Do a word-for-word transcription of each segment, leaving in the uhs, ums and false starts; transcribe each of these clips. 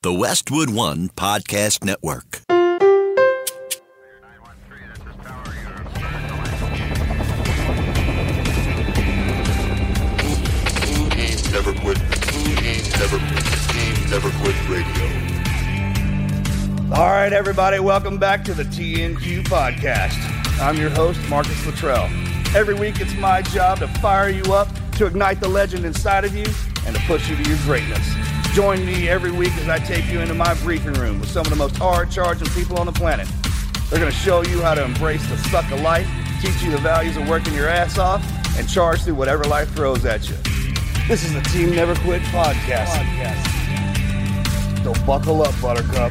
the Westwood One Podcast Network. Team Never Quit. Team Never Quit. Team Never Quit Radio. All right, everybody, welcome back to the T N Q Podcast. I'm your host, Marcus Luttrell. Every week, it's my job to fire you up, to ignite the legend inside of you, and to push you to your greatness. Join me every week as I take you into my briefing room with some of the most hard-charging people on the planet. They're going to show you how to embrace the suck of life, teach you the values of working your ass off, and charge through whatever life throws at you. This is the Team Never Quit Podcast. Podcast. So buckle up, Buttercup.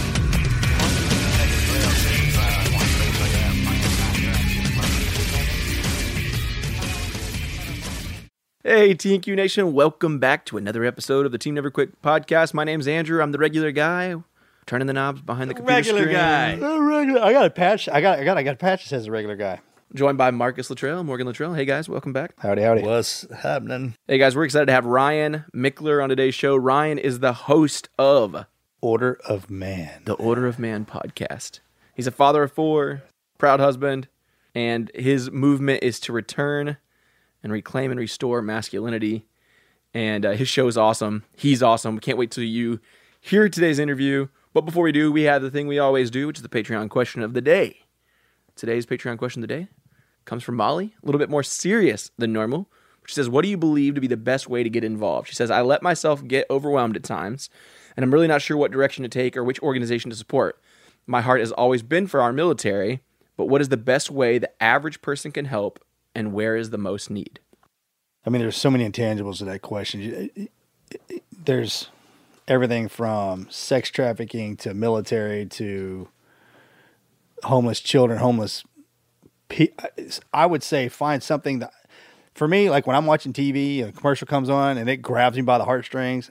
Hey, T N Q Nation, welcome back to another episode of the Team Never Quit Podcast. My name's Andrew. I'm the regular guy, turning the knobs behind the computer regular screen. guy. A regular. I got a patch. I got. I got. I got a patch that says a regular guy. Joined by Marcus Luttrell, Morgan Luttrell. Hey guys, welcome back. Howdy, howdy. What's happening? Hey guys, we're excited to have Ryan Mickler on today's show. Ryan is the host of Order of Man. the Order of Man podcast. He's a father of four, proud husband, and his movement is to return and reclaim and restore masculinity. And uh, his show is awesome. He's awesome. We can't wait till you hear today's interview. But before we do, we have the thing we always do, which is the Patreon question of the day. Today's Patreon question of the day comes from Molly, a little bit more serious than normal. She says, what do you believe to be the best way to get involved? She says, I let myself get overwhelmed at times, and I'm really not sure what direction to take or which organization to support. My heart has always been for our military, but what is the best way the average person can help, and where is the most need? I mean, there's so many intangibles to that question. There's everything from sex trafficking to military to homeless children, homeless. Pe- I would say find something that, for me, like when I'm watching T V, a commercial comes on and it grabs me by the heartstrings.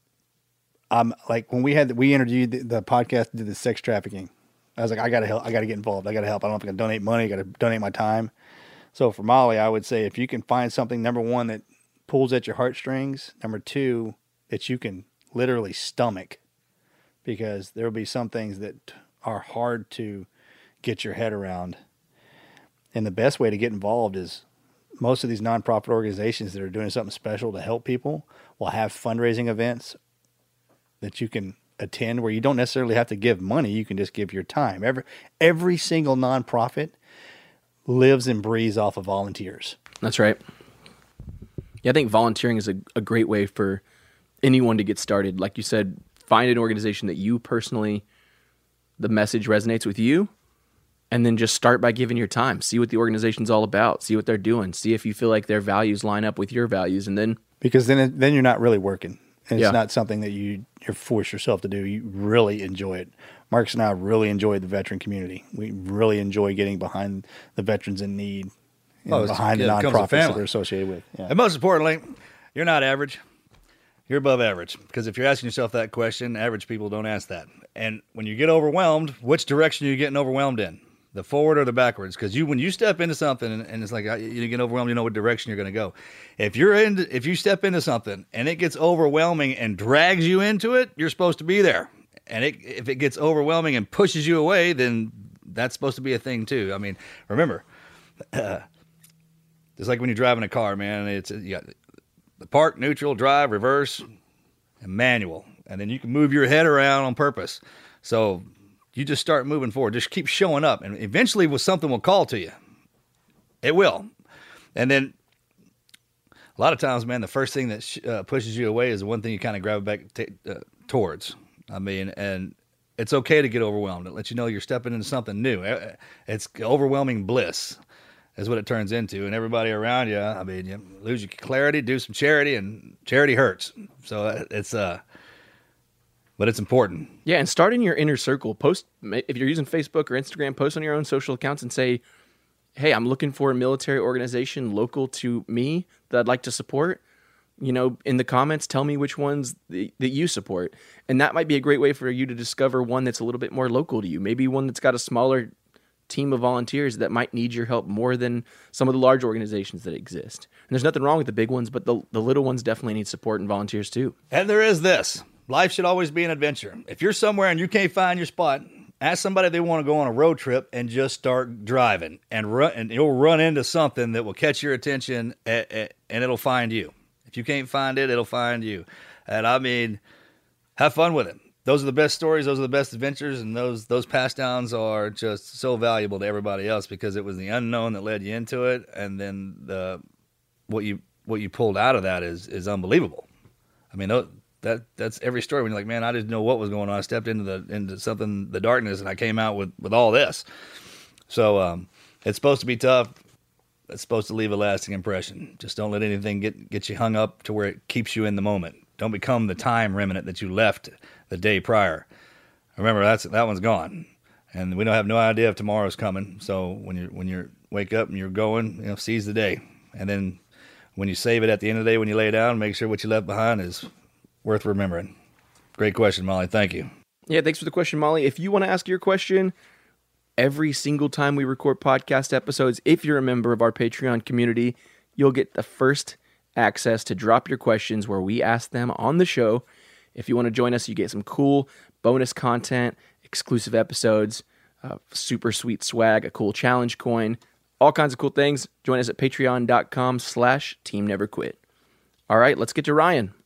I'm like when we had we interviewed the, the podcast did the sex trafficking. I was like, I gotta help. I gotta get involved. I gotta help. I don't know if I can donate money. I gotta donate my time. So for Molly, I would say if you can find something, number one, that pulls at your heartstrings, number two, that you can literally stomach, because there will be some things that are hard to get your head around. And the best way to get involved is most of these nonprofit organizations that are doing something special to help people will have fundraising events that you can attend where you don't necessarily have to give money. You can just give your time. Every, every single nonprofit lives and breathes off of volunteers. That's right. Yeah, I think volunteering is a, a great way for anyone to get started. Like you said, find an organization that you personally, the message resonates with you, and then just start by giving your time. See what the organization's all about. See what they're doing. See if you feel like their values line up with your values, and then because then it, then you're not really working, and Yeah. it's not something that you you're force yourself to do. You really enjoy it. Marcus and I really enjoy the veteran community. We really enjoy getting behind the veterans in need, and Oh, it's- behind the yeah, it becomes a nonprofits that family. they're associated with. Yeah. And most importantly, you're not average. You're above average. Because if you're asking yourself that question, average people don't ask that. And when you get overwhelmed, which direction are you getting overwhelmed in? The forward or the backwards? Because you, when you step into something and, and it's like uh, you get overwhelmed, you know what direction you're going to go. If you're in, if you step into something and it gets overwhelming and drags you into it, you're supposed to be there. And it, if it gets overwhelming and pushes you away, then that's supposed to be a thing too. I mean, remember, uh, just like when you're driving a car, man, it's you got the park, neutral, drive, reverse, and manual. And then you can move your head around on purpose. So you just start moving forward. Just keep showing up. And eventually something will call to you. It will. And then a lot of times, man, the first thing that sh- uh, pushes you away is the one thing you kind of grab back t- uh, towards. I mean, and it's okay to get overwhelmed. It lets you know you're stepping into something new. It's overwhelming bliss is what it turns into. And everybody around you, I mean, you lose your clarity, do some charity, and charity hurts. So it's, uh, but it's important. Yeah, and start in your inner circle. Post, if you're using Facebook or Instagram, post on your own social accounts and say, hey, I'm looking for a military organization local to me that I'd like to support. You know, in the comments, tell me which ones that you support. And that might be a great way for you to discover one that's a little bit more local to you. Maybe one that's got a smaller team of volunteers that might need your help more than some of the large organizations that exist. And there's nothing wrong with the big ones, but the, the little ones definitely need support and volunteers too. And there is this. Life should always be an adventure. If you're somewhere and you can't find your spot, ask somebody if they want to go on a road trip and just start driving, and run, and you'll run into something that will catch your attention, and, and it'll find you. If you can't find it, it'll find you. And I mean, have fun with it. Those are the best stories. Those are the best adventures, and those those pass downs are just so valuable to everybody else because it was the unknown that led you into it, and then the what you what you pulled out of that is is unbelievable. I mean, that that's every story when you're like, man, I didn't know what was going on. I stepped into the into something, the darkness, and I came out with, with all this. So um, it's supposed to be tough. It's supposed to leave a lasting impression. Just don't let anything get get you hung up to where it keeps you in the moment. Don't become the time remnant that you left the day prior. Remember, that's that one's gone, and we don't have no idea if tomorrow's coming. So when you when you wake up and you're going, you know, seize the day, and then when you save it at the end of the day, when you lay down, make sure what you left behind is worth remembering. Great question, Molly. Thank you. Yeah, thanks for the question, Molly. If you want to ask your question every single time we record podcast episodes, if you're a member of our Patreon community, you'll get the first access to drop your questions where we ask them on the show. If you want to join us, you get some cool bonus content, exclusive episodes, uh, super sweet swag, a cool challenge coin, all kinds of cool things. Join us at patreon.com slash team never quit. All right, let's get to Ryan.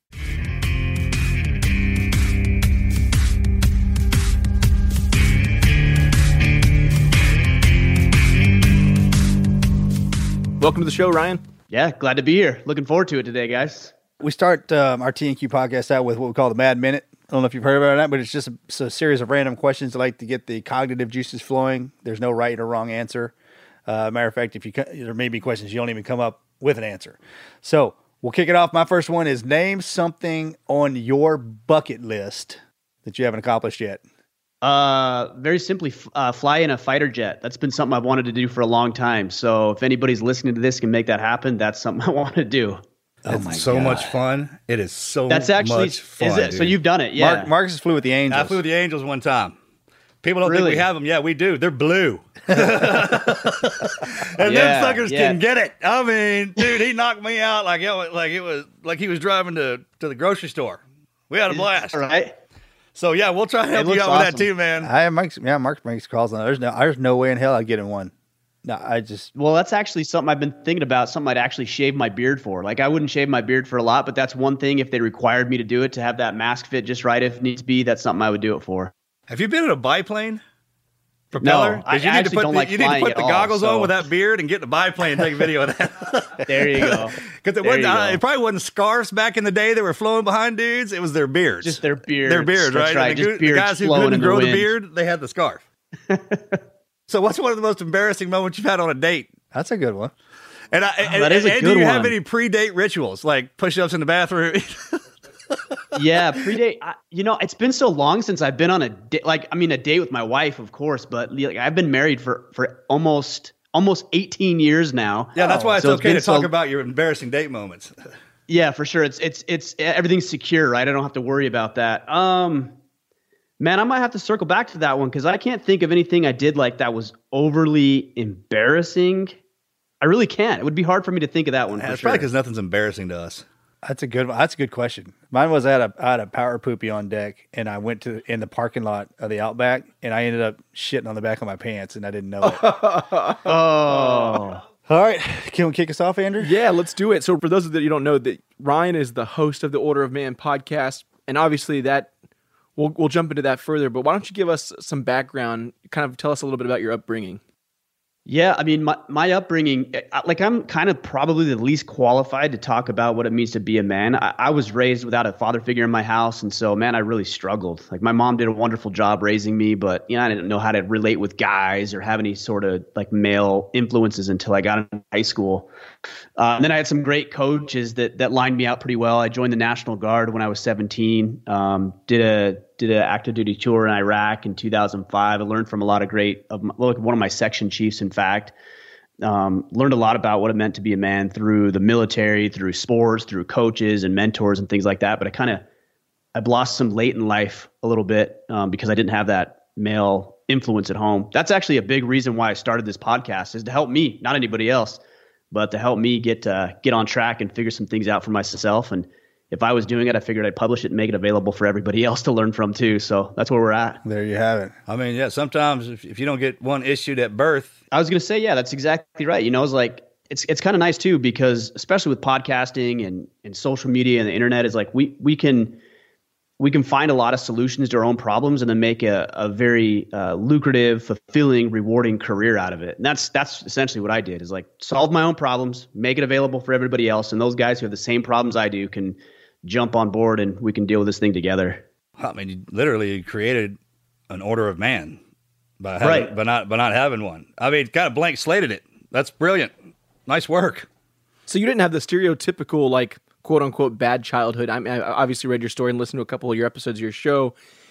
Welcome to the show, Ryan. Yeah, glad to be here. Looking forward to it today, guys. We start um, our T N Q podcast out with what we call the Mad Minute. I don't know if you've heard about that, but it's just a, it's a series of random questions that like to get the cognitive juices flowing. There's no right or wrong answer. Uh, matter of fact, if you there may be questions you don't even come up with an answer. So we'll kick it off. My first one is name something on your bucket list that you haven't accomplished yet. Uh, very simply, uh, fly in a fighter jet. That's been something I've wanted to do for a long time. So if anybody's listening to this can make that happen, that's something I want to do. Oh it's my so God. much fun. It is so That's actually, much fun. is it? Dude. So you've done it, yeah. Mark, Marcus flew with the Angels. I flew with the Angels one time. People don't Really? think we have them. Yeah, we do. They're blue. and Yeah, them suckers yeah. can get it. I mean, dude, he knocked me out like it was like it was like he was driving to, to the grocery store. We had a blast. All right. So yeah, we'll try to help It you out looks with that awesome. too, man. I Mike's, yeah, Mark makes calls on it. There's no, there's no way in hell I'd get in one. No, I just Well, that's actually something I've been thinking about, something I'd actually shave my beard for. Like, I wouldn't shave my beard for a lot, but that's one thing. If they required me to do it, to have that mask fit just right if needs be, that's something I would do it for. Have you been in a biplane? Propeller? No, I 'Cause you need to actually put don't the, like you need to flying put at the all, goggles so- on with that beard and get in the biplane and take a video of that. There you go. Because it, There wasn't- you uh, go. it probably wasn't scarves back in the day that were flowing behind dudes. It was their beards. Just their beards. Their beards, That's right? right, And the, just goo- the beards guys who flowing couldn't in the grow the wind. beard, they had the scarf. So what's one of the most embarrassing moments you've had on a date? that's a good one. And, I, and, that is a and good do you have one. any pre-date rituals, like push-ups in the bathroom? Yeah, predate. I, you know, it's been so long since I've been on a date. Like, I mean, a date with my wife, of course, but like, I've been married for for almost almost eighteen years now. Yeah, that's why it's So okay been to talk so- about your embarrassing date moments. Yeah, for sure. It's it's it's everything's secure, right? I don't have to worry about that. Um, man, I might have to circle back to that one because I can't think of anything I did like that was overly embarrassing. I really can't. It would be hard for me to think of that one. Yeah, for it's sure. probably because nothing's embarrassing to us. That's a good one. That's a good question. Mine was I had a, I had a power poopy on deck, and I went to in the parking lot of the Outback, and I ended up shitting on the back of my pants, and I didn't know it. Oh, All right, can we kick us off, Andrew? Yeah, let's do it. So for those of you that you don't know, that Ryan is the host of the Order of Man podcast, and obviously that we'll we'll jump into that further. But why don't you give us some background? Kind of tell us a little bit about your upbringing. yeah. I mean, my my upbringing, I- like I'm kind of probably the least qualified to talk about what it means to be a man. I, I was raised without a father figure in my house, and so man, I really struggled. Like my mom did a wonderful job raising me, but you know, I didn't know how to relate with guys or have any sort of like male influences until I got into high school. Uh, and then I had some great coaches that that lined me out pretty well. I joined the National Guard when I was seventeen. Um, did a did an active duty tour in Iraq in two thousand five. I learned from a lot of great of my, well, one of my section chiefs, in fact. Um, learned a lot about what it meant to be a man through the military, through sports, through coaches and mentors and things like that. But I kind of I blossomed late in life a little bit um, because I didn't have that male influence at home. That's actually a big reason why I started this podcast, is to help me, not anybody else, but to help me get uh, get on track and figure some things out for myself and if I was doing it, I figured I'd publish it and make it available for everybody else to learn from too. So that's where we're at. There you have it. I mean, yeah, sometimes if, if you don't get one issued at birth. I was going to say, yeah, that's exactly right. You know, it's like, it's it's kind of nice too, because especially with podcasting and, and social media and the internet, is like we we can we can find a lot of solutions to our own problems and then make a, a very uh, lucrative, fulfilling, rewarding career out of it. And that's that's essentially what I did, is like solve my own problems, make it available for everybody else. And those guys who have the same problems I do can jump on board and we can deal with this thing together. I mean, you literally created an order of man by having, right. by not by not having one. I mean, kind of blank slated it. That's brilliant. Nice work. So you didn't have the stereotypical, like, quote unquote bad childhood. I mean, I obviously read your story and listened to a couple of your episodes of your show.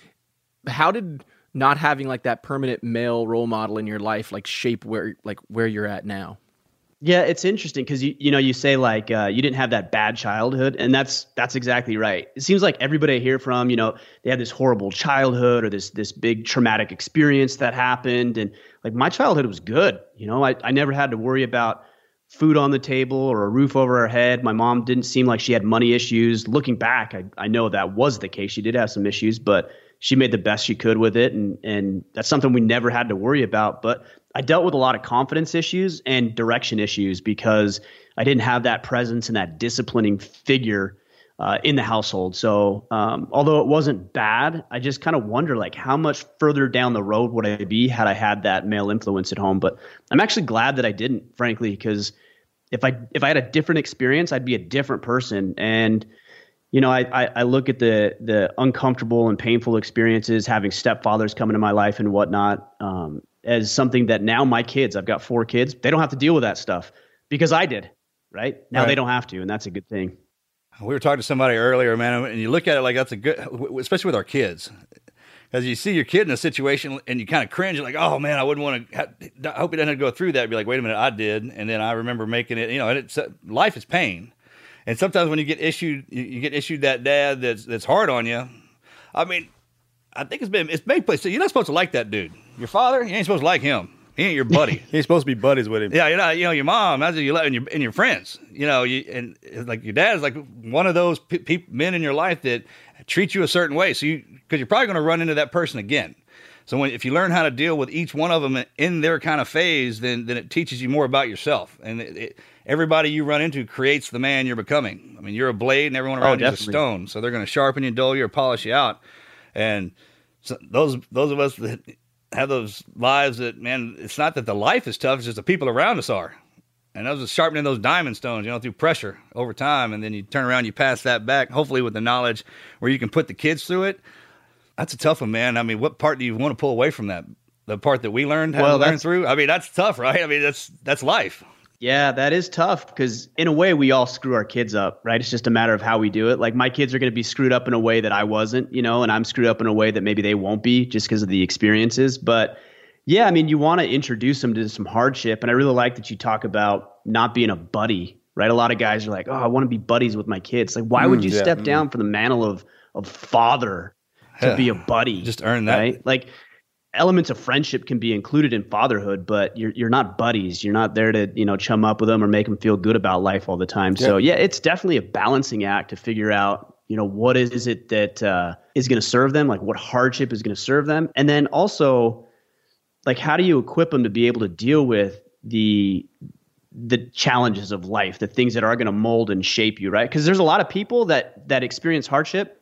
How did not having like that permanent male role model in your life like shape where like where you're at now? Yeah, it's interesting because you you know you say like uh, you didn't have that bad childhood, and that's that's exactly right. It seems like everybody I hear from, you know, they had this horrible childhood or this this big traumatic experience that happened, and like my childhood was good. You know, I I never had to worry about food on the table or a roof over our head. My mom didn't seem like she had money issues. Looking back, I, I know that was the case. She did have some issues, but she made the best she could with it. And, and that's something we never had to worry about. But I dealt with a lot of confidence issues and direction issues because I didn't have that presence and that disciplining figure uh, in the household. So um, although it wasn't bad, I just kind of wonder like how much further down the road would I be had I had that male influence at home. But I'm actually glad that I didn't, frankly, because if I if I had a different experience, I'd be a different person. And you know, I, I, I look at the the uncomfortable and painful experiences, having stepfathers come into my life and whatnot, um, as something that now my kids, I've got four kids, they don't have to deal with that stuff because I did, right? Now Right. they don't have to, and that's a good thing. We were talking to somebody earlier, man, and you look at it like that's a good, especially with our kids. Because you see your kid in a situation and you kind of cringe, you're like, oh man, I wouldn't want to, I hope he doesn't have to go through that. Be like, wait a minute, I did. And then I remember making it, you know, and it's, life is pain. And sometimes when you get issued, you, you get issued that dad that's that's hard on you. I mean, I think it's been, it's made place. So you're not supposed to like that dude. Your father, you ain't supposed to like him. He ain't your buddy. He's supposed to be buddies with him. Yeah, you know, you know, your mom, that's what you let, and your and your friends, you know, you and like your dad is like one of those pe- pe- men in your life that treat you a certain way. So you, because you're probably going to run into that person again. So when if you learn how to deal with each one of them in their kind of phase, then then it teaches you more about yourself. And it, it, everybody you run into creates the man you're becoming. I mean, you're a blade, and everyone around Oh, you is a definitely. stone. So they're going to sharpen you, dull you, or polish you out. And so those those of us that have those lives that, man, it's not that the life is tough, it's just the people around us are. And those are sharpening those diamond stones, you know, through pressure over time. And then you turn around, you pass that back, hopefully with the knowledge where you can put the kids through it. That's a tough one, man. I mean, what part do you want to pull away from that? The part that we learned how Well, to learn that's- through? I mean, that's tough, right? I mean, that's that's life. Yeah, that is tough because in a way we all screw our kids up, right? It's just a matter of how we do it. Like my kids are going to be screwed up in a way that I wasn't, you know, and I'm screwed up in a way that maybe they won't be just because of the experiences. But yeah, I mean, you want to introduce them to some hardship. And I really like that you talk about not being a buddy, right? A lot of guys are like, oh, I want to be buddies with my kids. Like, why would you yeah. step down from the mantle of, of father to Yeah. be a buddy? Just earn that. Right? Like, elements of friendship can be included in fatherhood, but you're you're not buddies. You're not there to, you know, chum up with them or make them feel good about life all the time. So yeah, it's definitely a balancing act to figure out, you know, what is it that uh, is going to serve them, like what hardship is going to serve them, and then also, like, how do you equip them to be able to deal with the the challenges of life, the things that are going to mold and shape you, right? Because there's a lot of people that that experience hardship,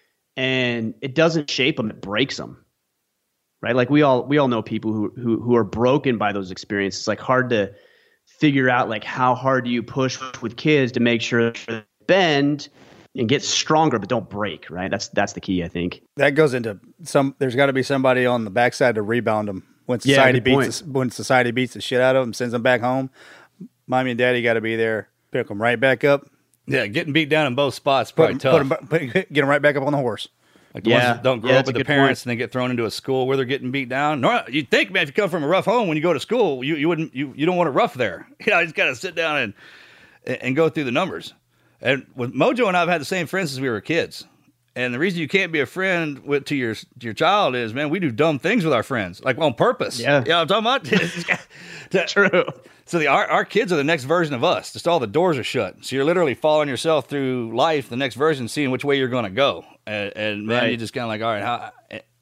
and it doesn't shape them; it breaks them. Right, like we all we all know people who who who are broken by those experiences. It's like hard to figure out like how hard do you push with kids to make sure they bend and get stronger, but don't break. Right, that's that's the key, I think. That goes into some. There's got to be somebody on the backside to rebound them when Yeah, society good beats point. the, when society beats the shit out of them, sends them back home. Mommy and daddy got to be there, pick them right back up, Yeah, getting beat down in both spots is put probably 'em- tough. put 'em ba- put- get them right back up on the horse. Like the Yeah. ones that don't grow Yeah, up that's a with the good parents point. and then get thrown into a school where they're getting beat down. Nor you'd think, man, if you come from a rough home, when you go to school, you, you wouldn't you, you don't want it rough there. You know, you just got to sit down and and go through the numbers. And with Mojo and I've had the same friends since we were kids, And the reason you can't be a friend with to your to your child is, man, we do dumb things with our friends, like on purpose. Yeah. You know what I'm talking about? True. So the our, our kids are the next version of us. Just all the doors are shut. So you're literally following yourself through life, the next version, seeing which way you're going to go. And, and man, Right. you just kind of like, all right, how?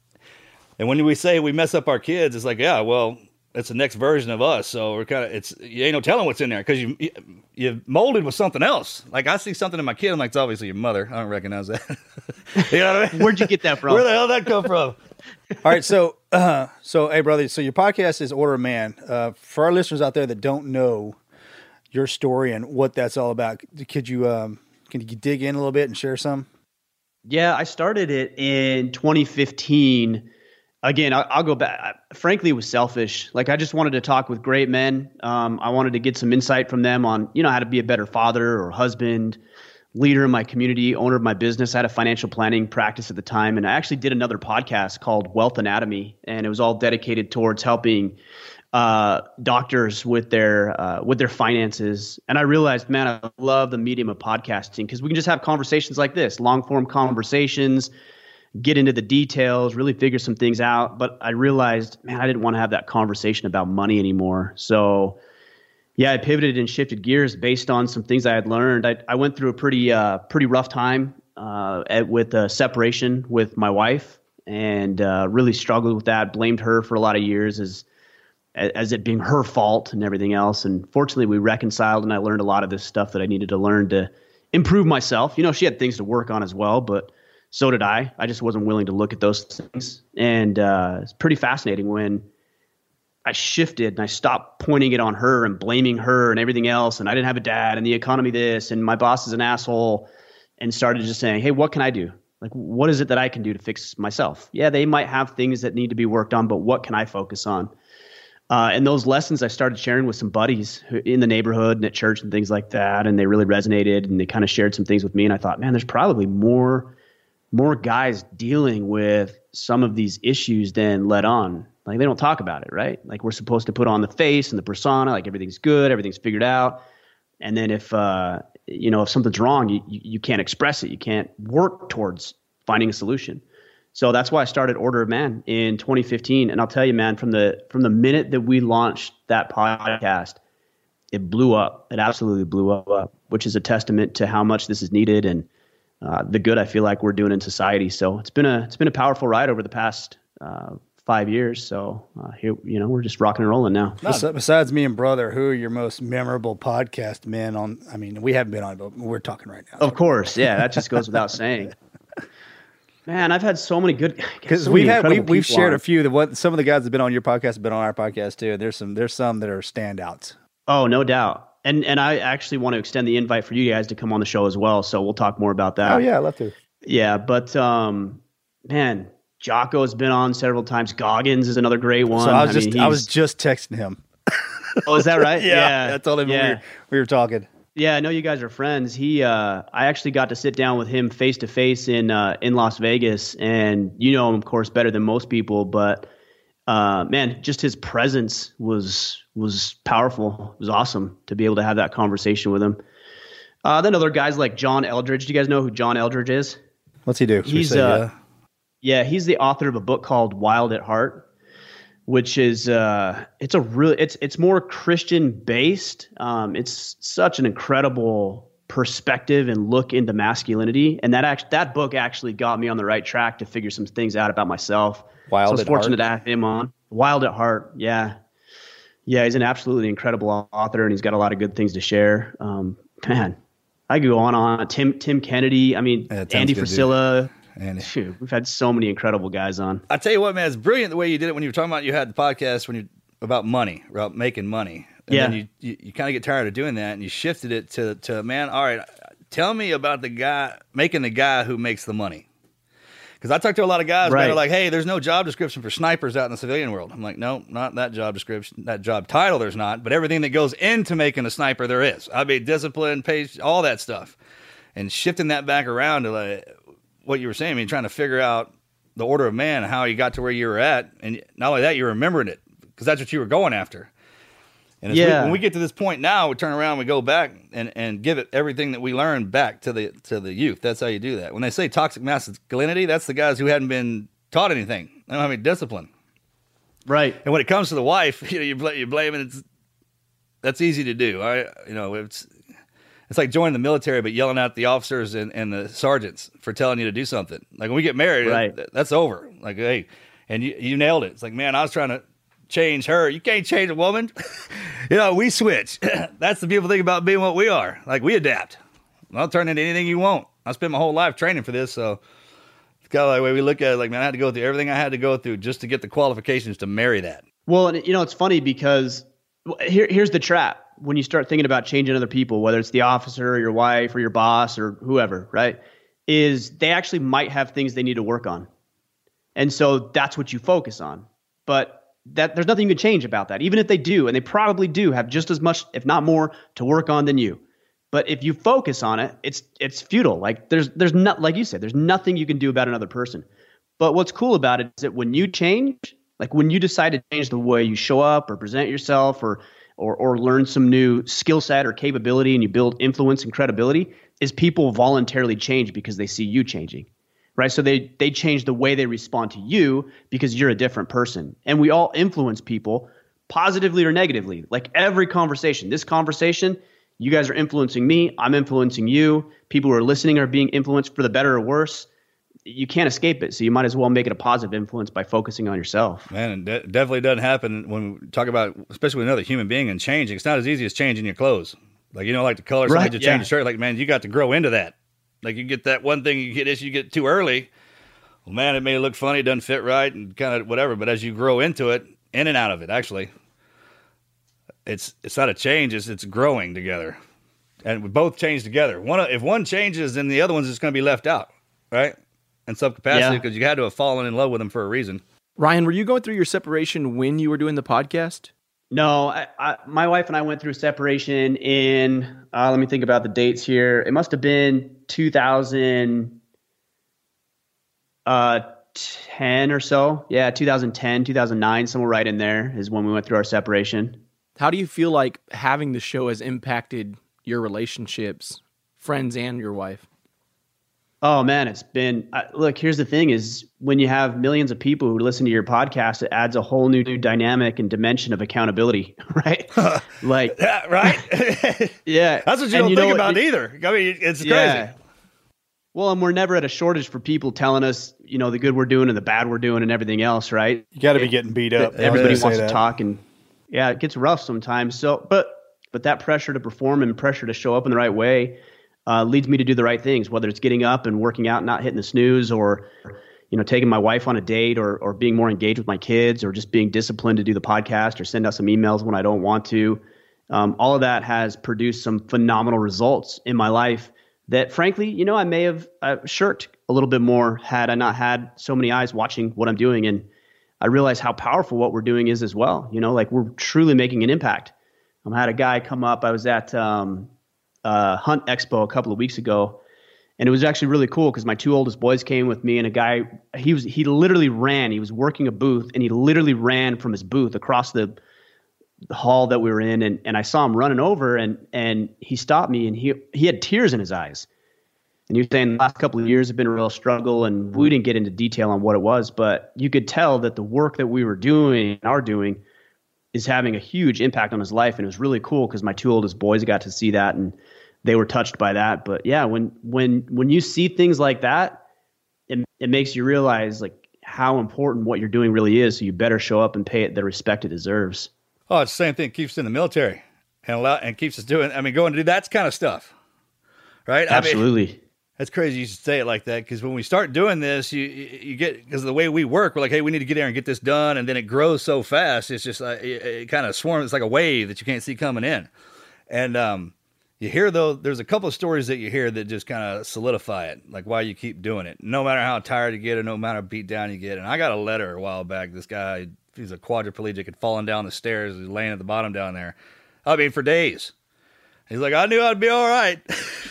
And when we say we mess up our kids, it's like, yeah, well, it's the next version of us. So we're kind of, it's, you ain't no telling what's in there because you, you, you molded with something else. Like I see something in my kid, I'm like, it's obviously your mother. I don't recognize that. You know what I mean? Where'd you get that from? Where the hell did that come from? All right, so uh, so hey, brother, so your podcast is Order of Man. Uh, for our listeners out there that don't know your story and what that's all about, could you um, can you dig in a little bit and share some? Yeah, I started it in twenty fifteen. Again, I'll, I'll go back. Frankly, it was selfish. Like I just wanted to talk with great men. Um, I wanted to get some insight from them on, you know, how to be a better father or husband, leader in my community, owner of my business. I had a financial planning practice at the time, and I actually did another podcast called Wealth Anatomy, and it was all dedicated towards helping uh, doctors with their uh, with their finances. And I realized, man, I love the medium of podcasting because we can just have conversations like this, long form conversations, get into the details, really figure some things out. But I realized, man, I didn't want to have that conversation about money anymore. So yeah, I pivoted and shifted gears based on some things I had learned. I, I went through a pretty uh, pretty rough time uh, at, with a separation with my wife, and uh, really struggled with that. Blamed her for a lot of years as as it being her fault and everything else. And fortunately, we reconciled, and I learned a lot of this stuff that I needed to learn to improve myself. You know, she had things to work on as well, but so did I. I just wasn't willing to look at those things. And uh, it's pretty fascinating when I shifted and I stopped pointing it on her and blaming her and everything else. And I didn't have a dad and the economy this and my boss is an asshole, and started just saying, hey, what can I do? Like, what is it that I can do to fix myself? Yeah, they might have things that need to be worked on, but what can I focus on? Uh, and those lessons I started sharing with some buddies who, in the neighborhood and at church and things like that. And they really resonated, and they kind of shared some things with me. And I thought, man, there's probably more more guys dealing with some of these issues than let on. Like they don't talk about it, right? Like we're supposed to put on the face and the persona, like everything's good, everything's figured out. And then if, uh, you know, if something's wrong, you, you, you can't express it. You can't work towards finding a solution. So that's why I started Order of Man in twenty fifteen. And I'll tell you, man, from the, from the minute that we launched that podcast, it blew up. It absolutely blew up, which is a testament to how much this is needed and, Uh, the good I feel like we're doing in society. So it's been a it's been a powerful ride over the past uh, five years. So uh, here, you know, we're just rocking and rolling now. Bes- Besides me and brother, who are your most memorable podcast men on? I mean, we haven't been on, but we're talking right now. Of course, yeah, that just goes without saying. Man, I've had so many good because so we've many had we, incredible we've people shared on. a few. That what some of the guys that have been on your podcast have been on our podcast too. There's some there's some that are standouts. Oh, no doubt. And and I actually want to extend the invite for you guys to come on the show as well. So we'll talk more about that. Oh yeah, I'd love to. Yeah, but um, man, Jocko's been on several times. Goggins is another great one. So I was I just mean, I was he's- just texting him. Oh, is that right? yeah, I told him yeah. we, were, we were talking. Yeah, I know you guys are friends. He, uh, I actually got to sit down with him face to face in uh, in Las Vegas, and you know him, of course, better than most people. But uh, man, just his presence was was powerful. It was awesome to be able to have that conversation with him. Uh, then other guys like John Eldridge. Do you guys know who John Eldridge is? What's he do? Should we He's say, uh, yeah? yeah, he's the author of a book called Wild at Heart, which is uh, it's a real it's it's more Christian based. Um, it's such an incredible perspective and look into masculinity, and that act, that book actually got me on the right track to figure some things out about myself. Wild so I was at fortunate Heart? to have him on. Wild at Heart, yeah, yeah, he's an absolutely incredible author, and he's got a lot of good things to share. Um, man, I could go on and on. Tim Tim Kennedy, I mean, Yeah, Tim's Andy good, dude. Frisilla. Andy. Shoot, we've had so many incredible guys on. I tell you what, man, it's brilliant the way you did it when you were talking about you had the podcast when you about money, about making money. And Yeah. then you, you, you kind of get tired of doing that and you shifted it to, to, man, all right, tell me about the guy, making the guy who makes the money. Because I talk to a lot of guys that Right. are like, hey, there's no job description for snipers out in the civilian world. I'm like, no, not that job description, that job title there's not, but everything that goes into making a sniper there is. I mean, discipline, page, all that stuff. And shifting that back around to like what you were saying, I mean, trying to figure out the order of man, how you got to where you were at. And not only that, you're remembering it because that's what you were going after. And as Yeah. we, when we get to this point now, we turn around, we go back and, and give it everything that we learned back to the to the youth. That's how you do that. When they say toxic masculinity, that's the guys who hadn't been taught anything. They don't have any discipline. Right. And when it comes to the wife, you know, you, bl- you blame it. It's, that's easy to do. I, you know, it's it's like joining the military, but yelling at the officers and, and the sergeants for telling you to do something. Like when we get married, Right. that, that's over. Like, hey, and you, you nailed it. It's like, man, I was trying to change her. You can't change a woman. You know, we switch. That's the beautiful thing about being what we are. Like, we adapt. I'll turn into anything you want. I spent my whole life training for this, so it's kind of like the way we look at it. Like, man, I had to go through everything I had to go through just to get the qualifications to marry that. Well, and you know, it's funny because here, here's the trap. When you start thinking about changing other people, whether it's the officer or your wife or your boss or whoever, right, is they actually might have things they need to work on. And so that's what you focus on. But that there's nothing you can change about that, even if they do, and they probably do have just as much, if not more, to work on than you. But if you focus on it, it's it's futile. Like there's there's not, like you said, there's nothing you can do about another person. But what's cool about it is that when you change, like when you decide to change the way you show up or present yourself or or or learn some new skill set or capability, and you build influence and credibility, is people voluntarily change because they see you changing. Right. So they they change the way they respond to you because you're a different person. And we all influence people positively or negatively. Like every conversation, this conversation, you guys are influencing me. I'm influencing you. People who are listening are being influenced for the better or worse. You can't escape it. So you might as well make it a positive influence by focusing on yourself. Man, it de- definitely doesn't happen when we talk about, especially with another human being and changing. It's not as easy as changing your clothes. Like, you know, like the color, somebody Right, just yeah. change your shirt. Like, man, you got to grow into that. Like, you get that one thing, you get this, you get too early. Well, man, it may look funny, it doesn't fit right, and kind of whatever. But as you grow into it, in and out of it, actually, it's it's not a change, it's, it's growing together. And we both change together. One, if one changes, then the other one's just going to be left out, right? In some capacity, Yeah. because you had to have fallen in love with them for a reason. Ryan, were you going through your separation when you were doing the podcast? No, I, I, my wife and I went through separation in, uh, let me think about the dates here. It must have been two thousand ten or so. Yeah, two thousand ten, two thousand nine, somewhere right in there is when we went through our separation. How do you feel like having the show has impacted your relationships, friends, and your wife? Oh man, it's been, uh, look, here's the thing is when you have millions of people who listen to your podcast, it adds a whole new, new dynamic and dimension of accountability, right? Like, Yeah, right? yeah. That's what you And don't you know think what? about either. I mean, it's crazy. Yeah. Well, and we're never at a shortage for people telling us, you know, the good we're doing and the bad we're doing and everything else, right? You got to be getting beat up. Everybody Say wants to that. talk, and yeah, it gets rough sometimes. So, but but that pressure to perform and pressure to show up in the right way uh, leads me to do the right things, whether it's getting up and working out, and not hitting the snooze, or you know, taking my wife on a date, or or being more engaged with my kids, or just being disciplined to do the podcast, or send out some emails when I don't want to. Um, all of that has produced some phenomenal results in my life that, frankly, you know, I may have uh, shirked a little bit more had I not had so many eyes watching what I'm doing. And I realize how powerful what we're doing is as well. You know, like we're truly making an impact. Um, I had a guy come up. I was at um, uh, Hunt Expo a couple of weeks ago, and it was actually really cool because my two oldest boys came with me, and a guy, he was he literally ran. He was working a booth, and he literally ran from his booth across the the hall that we were in, and, and I saw him running over, and and he stopped me, and he he had tears in his eyes. And he was saying the last couple of years have been a real struggle, and we didn't get into detail on what it was, but you could tell that the work that we were doing and are doing is having a huge impact on his life. And it was really cool because my two oldest boys got to see that, and they were touched by that. But yeah, when when when you see things like that, it it makes you realize like how important what you're doing really is. So you better show up and pay it the respect it deserves. Oh, it's the same thing. It keeps us in the military and allow and keeps us doing. I mean, going to do that kind of stuff, right? Absolutely. I mean, that's crazy. You should say it like that because when we start doing this, you you get because of the way we work, we're like, hey, we need to get there and get this done, and then it grows so fast. It's just like it, it kind of swarms. It's like a wave that you can't see coming in, and um, you hear though. There's a couple of stories that you hear that just kind of solidify it, like why you keep doing it, no matter how tired you get or no matter how beat down you get. And I got a letter a while back. This guy. He's a quadriplegic, had fallen down the stairs. He's laying at the bottom down there. I mean, for days. He's like, I knew I'd be all right.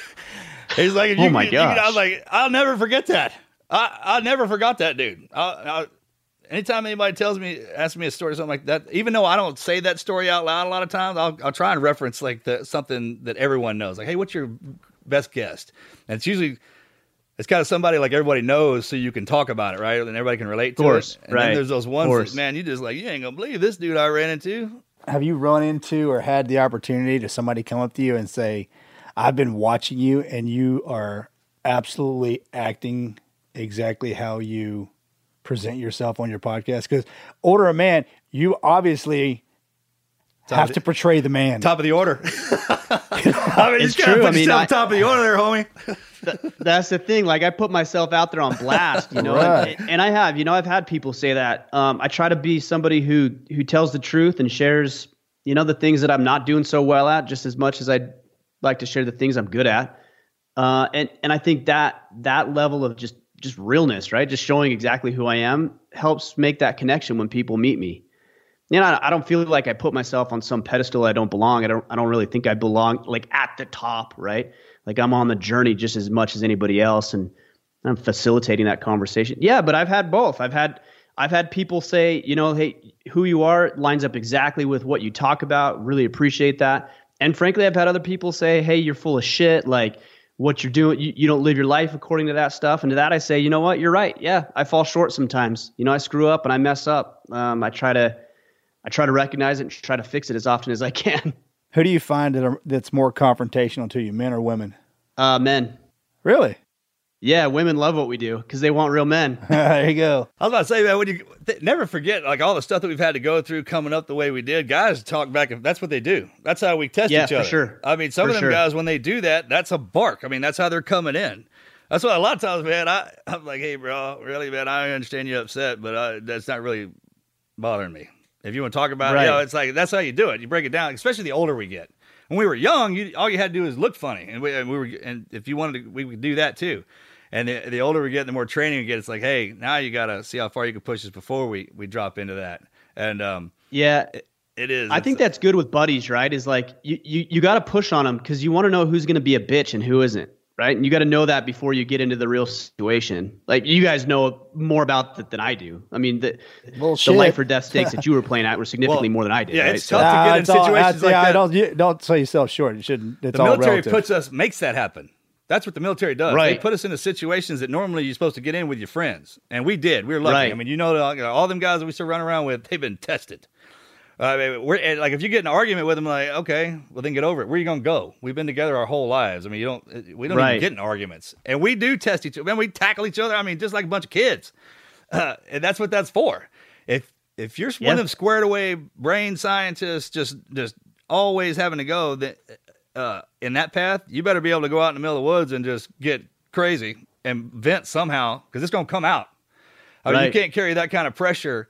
He's like, Oh you, my you, you, gosh. I was like, I'll never forget that. I, I never forgot that dude. I, I, anytime anybody tells me, asks me a story or something like that, even though I don't say that story out loud a lot of times, I'll, I'll try and reference like the, something that everyone knows. Like, hey, what's your best guest? And it's usually, it's kind of somebody like everybody knows, so you can talk about it, right? And everybody can relate to course, it. And right. then there's those ones that, man, you just like, you ain't gonna believe this dude I ran into. Have you run into or had the opportunity to somebody come up to you and say, I've been watching you and you are absolutely acting exactly how you present yourself on your podcast? Because Order of Man, you obviously top have to portray the man. Top of the order. I mean, it's true. I mean, I, top of the order there, homie. th- that's the thing. Like, I put myself out there on blast, you know, right. and, and I have, you know, I've had people say that. Um, I try to be somebody who who tells the truth and shares, you know, the things that I'm not doing so well at, just as much as I'd like to share the things I'm good at. Uh, and and I think that that level of just just realness, right, just showing exactly who I am, helps make that connection when people meet me. You know, I, I don't feel like I put myself on some pedestal I don't belong. I don't I don't really think I belong like at the top, right? Like, I'm on the journey just as much as anybody else, and I'm facilitating that conversation. Yeah, but I've had both. I've had I've had people say, you know, hey, who you are lines up exactly with what you talk about. Really appreciate that. And frankly, I've had other people say, hey, you're full of shit. Like, what you're doing, you, you don't live your life according to that stuff. And to that I say, you know what, you're right. Yeah, I fall short sometimes. You know, I screw up and I mess up. Um, I try to I try to recognize it and try to fix it as often as I can. Who do you find that are, that's more confrontational to you, men or women? Uh, men. Really? Yeah, women love what we do because they want real men. There you go. I was about to say, man, when you th- never forget like all the stuff that we've had to go through coming up the way we did. Guys talk back, and that's what they do. That's how we test Yeah, each for other. sure. I mean, some For of them sure. guys, when they do that, that's a bark. I mean, that's how they're coming in. That's why a lot of times, man, I, I'm like, hey, bro, really, man, I understand you're upset, but uh, that's not really bothering me. If you want to talk about Right. it, you know, it's like that's how you do it. You break it down, especially the older we get. When we were young, you, all you had to do is look funny, and we, and we were, and if you wanted to, we would do that too. And the, the older we get, the more training we get. It's like, hey, now you got to see how far you can push us before we, we drop into that. And um, Yeah, it, it is. I It's- think that's good with buddies, right? Is like you you, you got to push on them because you want to know who's going to be a bitch and who isn't, right? And you got to know that before you get into the real situation. Like, you guys know more about it than I do. I mean, the, the Bullshit. life or death stakes that you were playing at were significantly Well, more than I did. yeah, right? it's So- tough to get Uh, in it's all- situations that's- like yeah, that. Don't, you, don't sell yourself short. You shouldn't. It's The all military relative. puts us, makes that happen. That's what the military does. Right. They put us into situations that normally you're supposed to get in with your friends. And we did. We were lucky. Right. I mean, you know, all, all them guys that we still run around with, they've been tested. Uh, I mean, we're and, like, if you get in an argument with them, like, okay, well, then get over it. Where are you going to go? We've been together our whole lives. I mean, you don't, we don't Right. even get in arguments. And we do test each other. Man, we tackle each other. I mean, just like a bunch of kids. Uh, and that's what that's for. If, if you're one Yeah. of them squared away brain scientists, just, just always having to go, that, uh, in that path, you better be able to go out in the middle of the woods and just get crazy and vent somehow, because it's going to come out. I mean, you Right. can't carry that kind of pressure.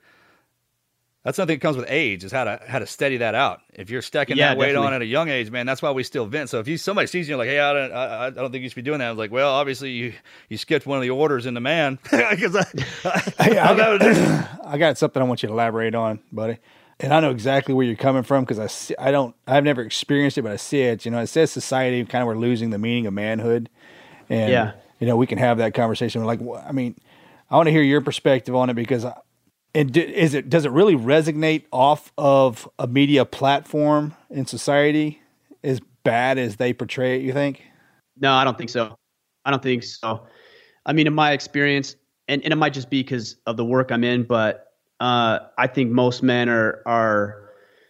That's something that comes with age, is how to how to steady that out. If you're stacking Yeah, that weight on definitely. at a young age, man, that's why we still vent. So if you somebody sees you like, hey, I don't, I, I don't think you should be doing that. I was like, well, obviously you you skipped one of the orders in the man. Because I, Hey, I, I got, know- I got something I want you to elaborate on, buddy. And I know exactly where you're coming from because I see, I don't I've never experienced it, but I see it. You know, it says society kind of we're losing the meaning of manhood, and Yeah. you know we can have that conversation. We're like, wh- I mean, I want to hear your perspective on it because, I, and d- is it does it really resonate off of a media platform in society as bad as they portray it? You think? No, I don't think so. I don't think so. I mean, in my experience, and, and it might just be because of the work I'm in, but uh, I think most men are are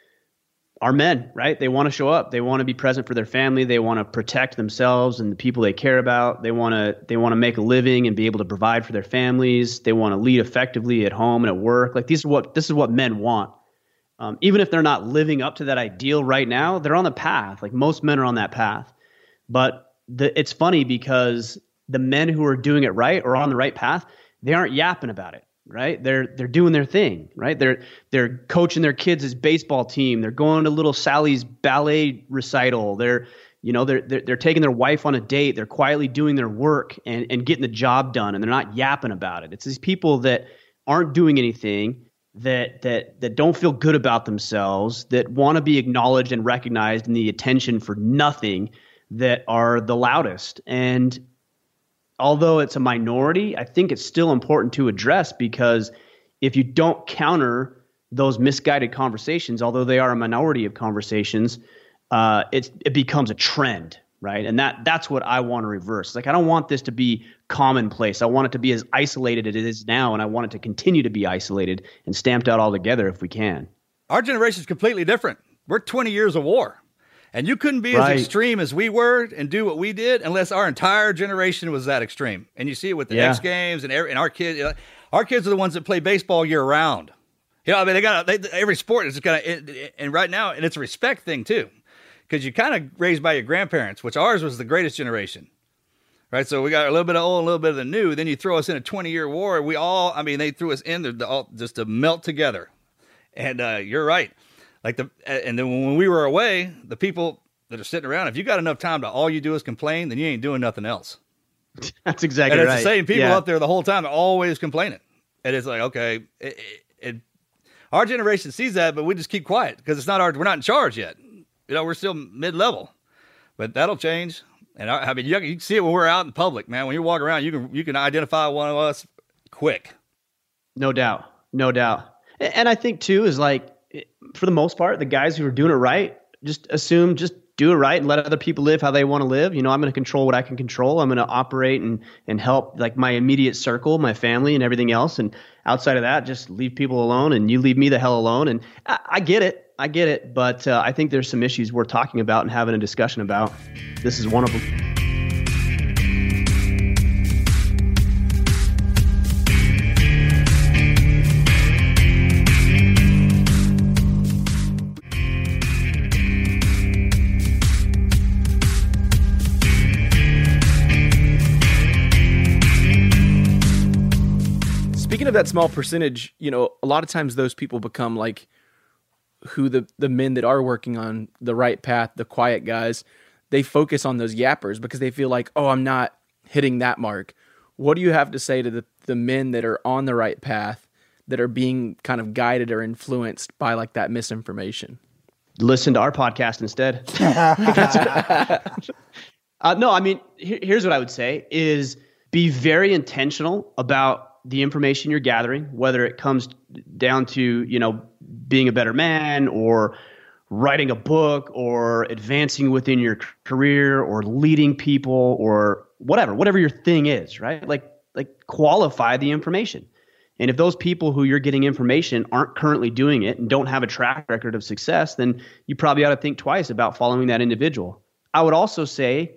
are men, right? They want to show up. They want to be present for their family. They want to protect themselves and the people they care about. They want to they want to make a living and be able to provide for their families. They want to lead effectively at home and at work. Like, these are what this is what men want. Um, even if they're not living up to that ideal right now, they're on the path. Like, most men are on that path. But the, it's funny because the men who are doing it right or on the right path, they aren't yapping about it, right? They're they're doing their thing, right? They're they're coaching their kids' baseball team. They're going to little Sally's ballet recital. They're you know they're they're, they're taking their wife on a date. They're quietly doing their work and and getting the job done, and they're not yapping about it. It's these people that aren't doing anything, that that that don't feel good about themselves, that want to be acknowledged and recognized and the attention for nothing, that are the loudest. And although it's a minority, I think it's still important to address, because if you don't counter those misguided conversations, although they are a minority of conversations, uh, it, it becomes a trend, right? And that that's what I want to reverse. Like, I don't want this to be commonplace. I want it to be as isolated as it is now, and I want it to continue to be isolated and stamped out altogether if we can. Our generation is completely different. We're twenty years of war. And you couldn't be Right. as extreme as we were and do what we did unless our entire generation was that extreme. And you see it with the Yeah. X Games and, every, and our kids. You know, our kids are the ones that play baseball year round. You know, I mean, they got they, every sport is kind of, and right now, and it's a respect thing too, because you kind of raised by your grandparents, which ours was the greatest generation, right? So we got a little bit of old, a little bit of the new. Then you throw us in a twenty-year war. We all, I mean, they threw us in there all just to melt together. And uh, you're right. Like the, and then when we were away, the people that are sitting around, if you got enough time to all you do is complain, then you ain't doing nothing else. That's exactly And it's right. the same people Yeah. up there the whole time, always complaining. And it's like, okay, it, it, it, our generation sees that, but we just keep quiet because it's not our, we're not in charge yet. You know, we're still mid-level, but that'll change. And I, I mean, you, you can see it when we're out in public, man. When you walk around, you can, you can identify one of us quick. No doubt. No doubt. And and I think too is like, for the most part, the guys who are doing it right, just assume, just do it right and let other people live how they want to live. You know, I'm going to control what I can control. I'm going to operate and, and help like my immediate circle, my family and everything else. And outside of that, just leave people alone and you leave me the hell alone. And I, I get it. I get it. But uh, I think there's some issues worth talking about and having a discussion about. This is one of them. Speaking of that small percentage, you know, a lot of times those people become like who the, the men that are working on the right path, the quiet guys, they focus on those yappers because they feel like, oh, I'm not hitting that mark. What do you have to say to the, the men that are on the right path that are being kind of guided or influenced by like that misinformation? Listen to our podcast instead. uh, no, I mean, here, here's what I would say is be very intentional about the information you're gathering, whether it comes down to, you know, being a better man or writing a book or advancing within your career or leading people or whatever, whatever your thing is, right? Like, like qualify the information. And if those people who you're getting information aren't currently doing it and don't have a track record of success, then you probably ought to think twice about following that individual. I would also say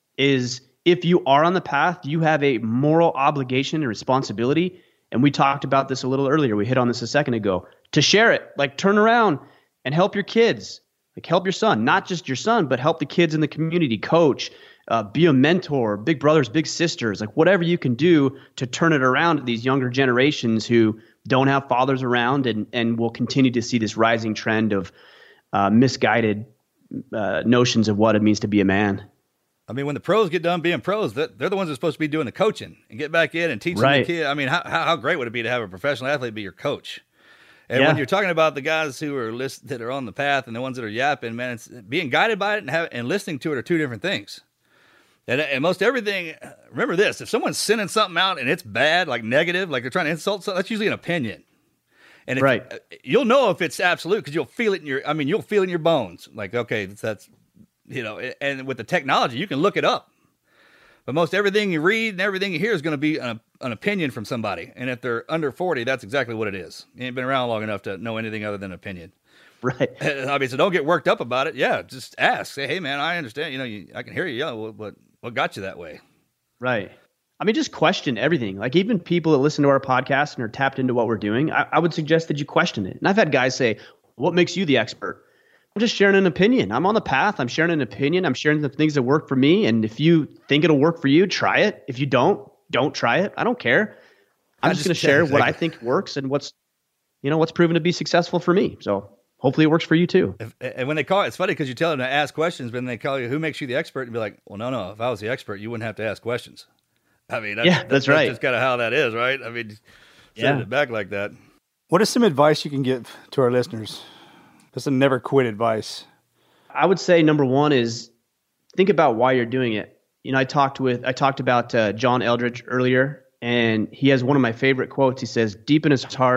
is if you are on the path, you have a moral obligation and responsibility. And we talked about this a little earlier. We hit on this a second ago to share it, like turn around and help your kids, like help your son, not just your son, but help the kids in the community, coach, uh, be a mentor, big brothers, big sisters, like whatever you can do to turn it around to these younger generations who don't have fathers around and, and will continue to see this rising trend of uh, misguided uh, notions of what it means to be a man. I mean, when the pros get done being pros, they're the ones that are supposed to be doing the coaching and get back in and teaching Right. the kid. I mean, how, how great would it be to have a professional athlete be your coach? And Yeah. when you're talking about the guys who are list, that are on the path and the ones that are yapping, man, it's being guided by it and, have, and listening to it are two different things. And, and most everything, remember this, if someone's sending something out and it's bad, like negative, like they're trying to insult, so that's usually an opinion. And if, Right. you'll know if it's absolute because you'll feel it in your, I mean, you'll feel it in your bones. Like, okay, that's, that's, you know, and with the technology, you can look it up. But most everything you read and everything you hear is going to be an, an opinion from somebody. And if they're under forty, that's exactly what it is. You ain't been around long enough to know anything other than opinion. Right. I mean, so don't get worked up about it. Yeah, just ask. Say, hey, man, I understand. You know, you, I can hear you yell. What, what, what got you that way? Right. I mean, just question everything. Like even people that listen to our podcast and are tapped into what we're doing, I, I would suggest that you question it. And I've had guys say, what makes you the expert? I'm just sharing an opinion. I'm on the path. I'm sharing an opinion. I'm sharing the things that work for me. And if you think it'll work for you, try it. If you don't, don't try it. I don't care. I'm I just, just- going to share yeah, what I exactly. think works and what's, you know, what's proven to be successful for me. So hopefully it works for you too. If, and when they call, it's funny because you tell them to ask questions, but then they call you, who makes you the expert? And be like, well, no, no. If I was the expert, you wouldn't have to ask questions. I mean, that's, Yeah, that's that's right. just kind of how that is, right? I mean, Yeah. send it back like that. What is some advice you can give to our listeners? That's a never quit advice. I would say number one is think about why you're doing it. You know, I talked with, I talked about uh, John Eldridge earlier, and he has one of my favorite quotes. He says, deep in his heart,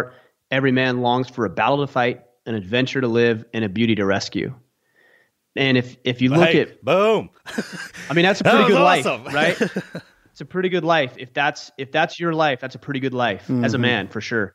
Every man longs for a battle to fight, an adventure to live, and a beauty to rescue. And if if you look hey, at boom, I mean that's a that pretty good awesome. life, right? It's a pretty good life. If that's if that's your life, that's a pretty good life mm-hmm. as a man for sure.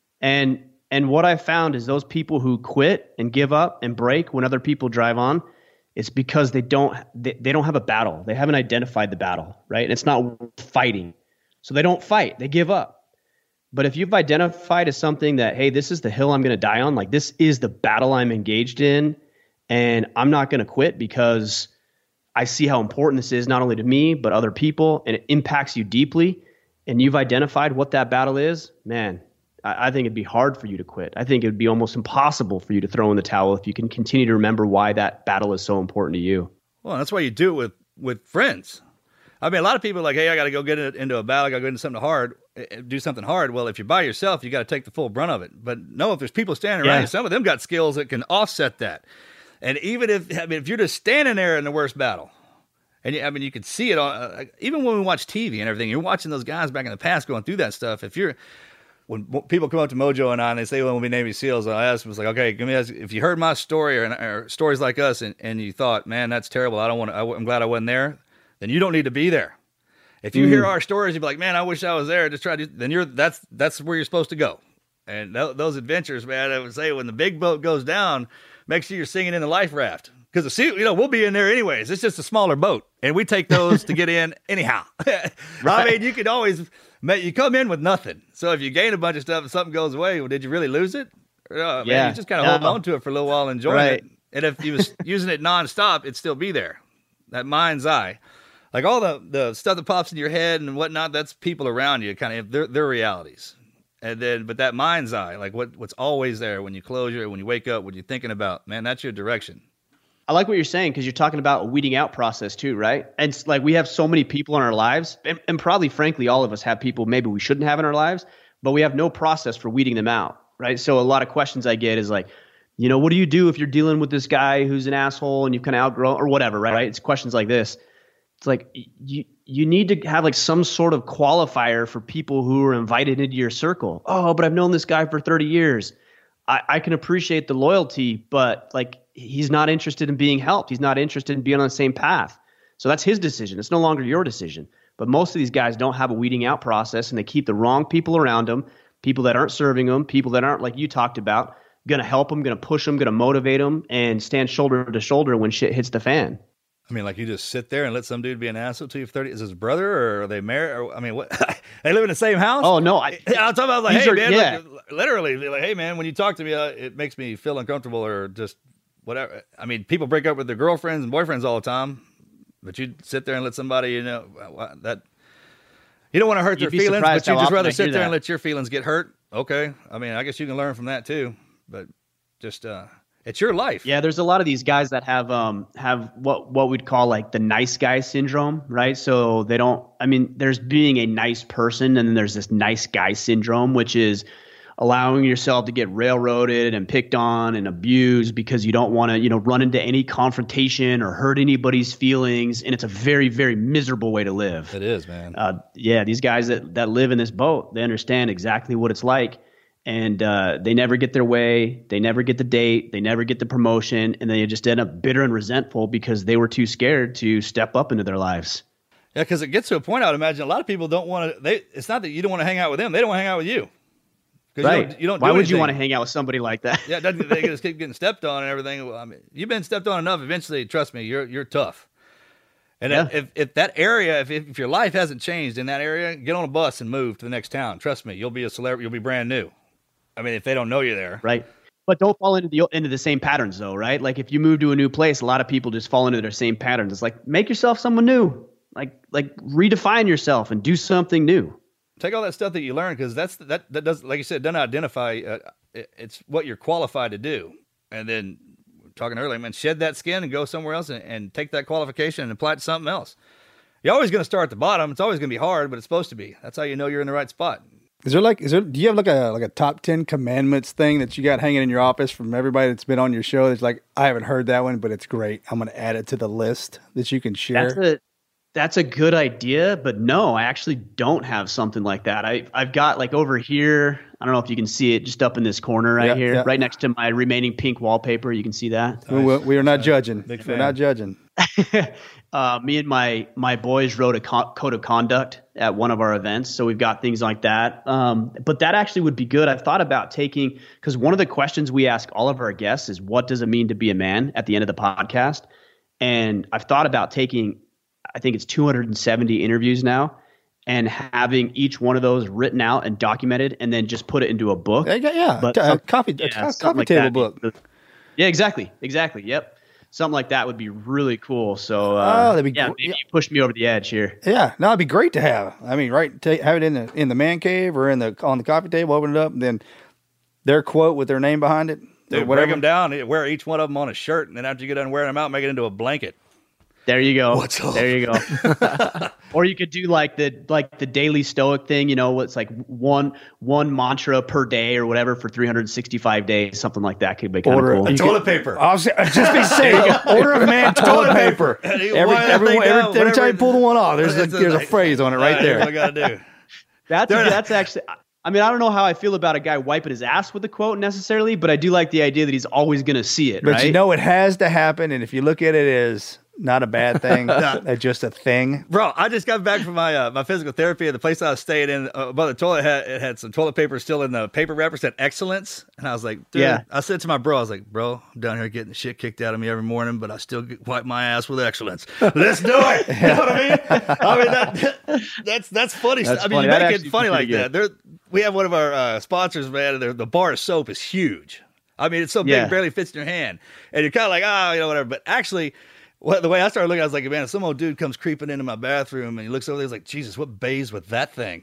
And and what I found is those people who quit and give up and break when other people drive on, it's because they don't they, they don't have a battle. They haven't identified the battle, right? And it's not fighting. So they don't fight. They give up. But if you've identified as something that, hey, this is the hill I'm going to die on, like this is the battle I'm engaged in, and I'm not going to quit because I see how important this is not only to me, but other people, and it impacts you deeply, and you've identified what that battle is, man, I, I think it'd be hard for you to quit. I think it would be almost impossible for you to throw in the towel if you can continue to remember why that battle is so important to you. Well, that's why you do it with, with friends. I mean, a lot of people are like, hey, I got to go get into a battle. I got to go into something hard, do something hard. Well, if you're by yourself, you got to take the full brunt of it. But no, if there's people standing around yeah. you, some of them got skills that can offset that. And even if, I mean, if you're just standing there in the worst battle, and you, I mean, you can see it on, uh, even when we watch T V and everything, you're watching those guys back in the past going through that stuff. If you're, when people come up to Mojo and I and they say, well, we'll be Navy SEALs, I ask them, it's like, okay, give me, if you heard my story or, or stories like us and, and you thought, man, that's terrible, I don't want to, I'm glad I wasn't there, then you don't need to be there. If you mm. hear our stories, you'd be like, man, I wish I was there. Just try to, then you're, that's, that's where you're supposed to go. And th- those adventures, man, I would say when the big boat goes down, make sure you're singing in the life raft. Because the sea, you know, we'll be in there anyways. It's just a smaller boat, and we take those to get in anyhow. Right. I mean, you can always, you come in with nothing. So if you gain a bunch of stuff and something goes away, well, did you really lose it? Or, uh, yeah. Man, you just kind of no. hold on to it for a little while and enjoy right. it. And if you was using it nonstop, it'd still be there. That mind's eye. Like all the, the stuff that pops in your head and whatnot, that's people around you, kind of, they're, they're realities. And then, but that mind's eye, like what, what's always there when you close your, when you wake up, what you're thinking about, man, that's your direction. I like what you're saying because you're talking about a weeding out process too, right? And it's like we have so many people in our lives, and, and probably, frankly, all of us have people maybe we shouldn't have in our lives, but we have no process for weeding them out, right? So a lot of questions I get is like, you know, what do you do if you're dealing with this guy who's an asshole and you've kind of outgrown or whatever, right? It's questions like this. It's like you you need to have like some sort of qualifier for people who are invited into your circle. Oh, but I've known this guy for thirty years. I, I can appreciate the loyalty, but like he's not interested in being helped. He's not interested in being on the same path. So that's his decision. It's no longer your decision. But most of these guys don't have a weeding out process, and they keep the wrong people around them, people that aren't serving them, people that aren't like you talked about, going to help them, going to push them, going to motivate them, and stand shoulder to shoulder when shit hits the fan. I mean, like you just sit there and let some dude be an asshole to you for thirty. Is his brother or are they married? Or, I mean, what? They live in the same house? Oh no! I, I'm talking about like, hey are, man, yeah. like, literally, like, hey man, when you talk to me, uh, it makes me feel uncomfortable or just whatever. I mean, people break up with their girlfriends and boyfriends all the time, but you sit there and let somebody, you know, that you don't want to hurt You'd their feelings, but you just rather sit there that. and let your feelings get hurt. Okay, I mean, I guess you can learn from that too, but just. uh It's your life. Yeah, there's a lot of these guys that have um have what what we'd call like the nice guy syndrome, right? So they don't I mean, there's being a nice person, and then there's this nice guy syndrome, which is allowing yourself to get railroaded and picked on and abused because you don't want to, you know, run into any confrontation or hurt anybody's feelings, and it's a very, very miserable way to live. It is, man. Uh, yeah, these guys that that live in this boat, they understand exactly what it's like. And uh, they never get their way. They never get the date. They never get the promotion. And they just end up bitter and resentful because they were too scared to step up into their lives. Yeah, because it gets to a point, I would imagine, a lot of people don't want to. They It's not that you don't want to hang out with them. They don't want to hang out with you. Right. You don't, you don't Why do would anything. you want to hang out with somebody like that? Yeah, they just keep getting stepped on and everything. Well, I mean, you've been stepped on enough. Eventually, trust me, you're you're tough. And Yeah. if, if that area, if, if your life hasn't changed in that area, get on a bus and move to the next town. Trust me, you'll be a celebrity. You'll be brand new. I mean, if they don't know you there. Right. But don't fall into the into the same patterns, though, right? Like if you move to a new place, a lot of people just fall into their same patterns. It's like, make yourself someone new. Like like redefine yourself and do something new. Take all that stuff that you learn, because that's that that does, like you said, doesn't identify. Uh, it, it's what you're qualified to do. And then talking earlier, man, shed that skin and go somewhere else and, and take that qualification and apply it to something else. You're always going to start at the bottom. It's always going to be hard, but it's supposed to be. That's how you know you're in the right spot. Is there like, is there, do you have like a, like a top ten commandments thing that you got hanging in your office from everybody that's been on your show? It's like, I haven't heard that one, but it's great. I'm going to add it to the list that you can share. That's a, That's a good idea, but no, I actually don't have something like that. I, I've got like over here, I don't know if you can see it, just up in this corner right Yeah, here, yeah. right next to my remaining pink wallpaper. You can see that. We, we- we are not judging. Big We're fan. not judging. uh, me and my my boys wrote a co- code of conduct at one of our events, so we've got things like that. Um, but that actually would be good. I've thought about taking, because one of the questions we ask all of our guests is, what does it mean to be a man at the end of the podcast? And I've thought about taking, I think it's two hundred seventy interviews now, and having each one of those written out and documented, and then just put it into a book. Yeah, yeah, yeah. But a some- coffee, yeah, a co- something coffee like table that. book. Yeah, exactly, exactly. Yep, something like that would be really cool. So, Oh, uh, that'd be yeah, gr- maybe yeah. you pushed me over the edge here. Yeah, no, it'd be great to have. I mean, right? Take, have it in the in the man cave or in the on the coffee table. Open it up, and then their quote with their name behind it. Dude, or break whatever. them down, wear each one of them on a shirt, and then after you get done wearing them out, make it into a blanket. There you go. What's up? There you go. Or you could do like the like the daily Stoic thing, you know, it's like one one mantra per day or whatever for three hundred sixty-five days, something like that could be kind Order of cool. you Toilet could- paper. I was I'd just be saying, order of man toilet paper. Hey, Every wipe that every, thing every, down, every time whatever you pull the one off, there's a, It's there's a like- phrase on it right Here's what I there. got to do. That's They're not- that's actually. I mean, I don't know how I feel about a guy wiping his ass with a quote necessarily, but I do like the idea that he's always going to see it. But right? you know it has to happen, and if you look at it as not a bad thing, uh, just a thing. Bro, I just got back from my uh, my physical therapy at the place I was staying in. Uh, above the toilet, had, it had some toilet paper still in the paper wrapper, said excellence. And I was like, dude, Yeah. I said to my bro, I was like, bro, I'm down here getting the shit kicked out of me every morning, but I still get, wipe my ass with excellence. Let's do it. You know what I mean? I mean, that, that's that's funny. That's stuff. I mean, funny. you That'd make actually it funny be like pretty that. There, we have one of our uh, sponsors, man. The bar of soap is huge. I mean, it's so big, Yeah. it barely fits in your hand. And you're kind of like, oh, you know, whatever. But actually, what, the way I started looking, I was like, man, if some old dude comes creeping into my bathroom and he looks over there, he's like, Jesus, what bathes with that thing?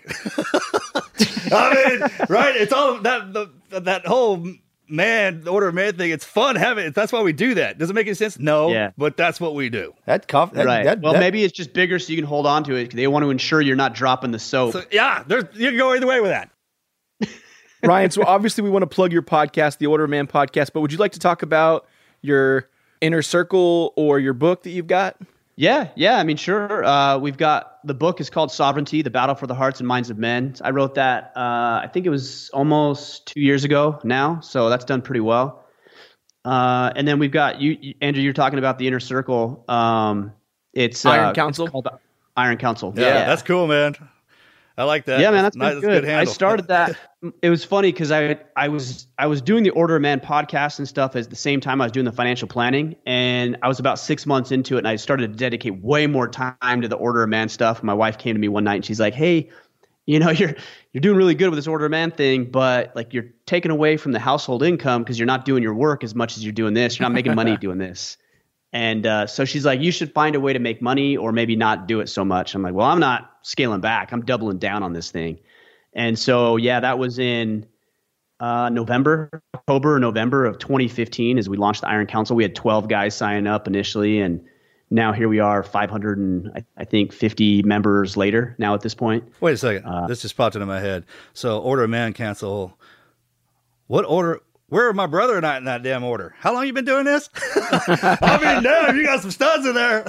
I mean, right? It's all that the, that whole man, the order of man thing. It's fun having it. That's why we do that. Does it make any sense? No, Yeah. but that's what we do. That coffee, that, right. that- well, that- maybe it's just bigger so you can hold on to it. They want to ensure you're not dropping the soap. So yeah, there's you can go either way with that. Ryan, so obviously we want to plug your podcast, the Order of Man podcast, but would you like to talk about your Inner Circle or your book that you've got? Yeah, yeah. I mean, sure. Uh, we've got the book is called Sovereignty: The Battle for the Hearts and Minds of Men. I wrote that. Uh, I think it was almost two years ago now, so that's done pretty well. Uh, and then we've got you, you- Andrew. You're talking about the Inner Circle. Um, it's Iron uh, Council? It's called Iron Council. Yeah, that's cool, man. I like that. Yeah, man, that's nice. been That's a good. I handle. started that. It was funny because I I was I was doing the Order of Man podcast and stuff at the same time I was doing the financial planning, and I was about six months into it, and I started to dedicate way more time to the Order of Man stuff. My wife came to me one night and she's like, "Hey, you know, you're you're doing really good with this Order of Man thing, but like you're taking away from the household income because you're not doing your work as much as you're doing this. You're not making money doing this." And uh, so she's like, you should find a way to make money or maybe not do it so much. I'm like, well, I'm not scaling back. I'm doubling down on this thing. And so, yeah, that was in uh, November, October or November of twenty fifteen as we launched the Iron Council. We had twelve guys sign up initially. And now here we are, five hundred and I, I think fifty members later now at this point. Wait a second. Uh, this just popped into my head. So, Order of Man Council. What order? Where are my brother and I in that damn order? How long you been doing this? I mean, damn, you got some studs in there.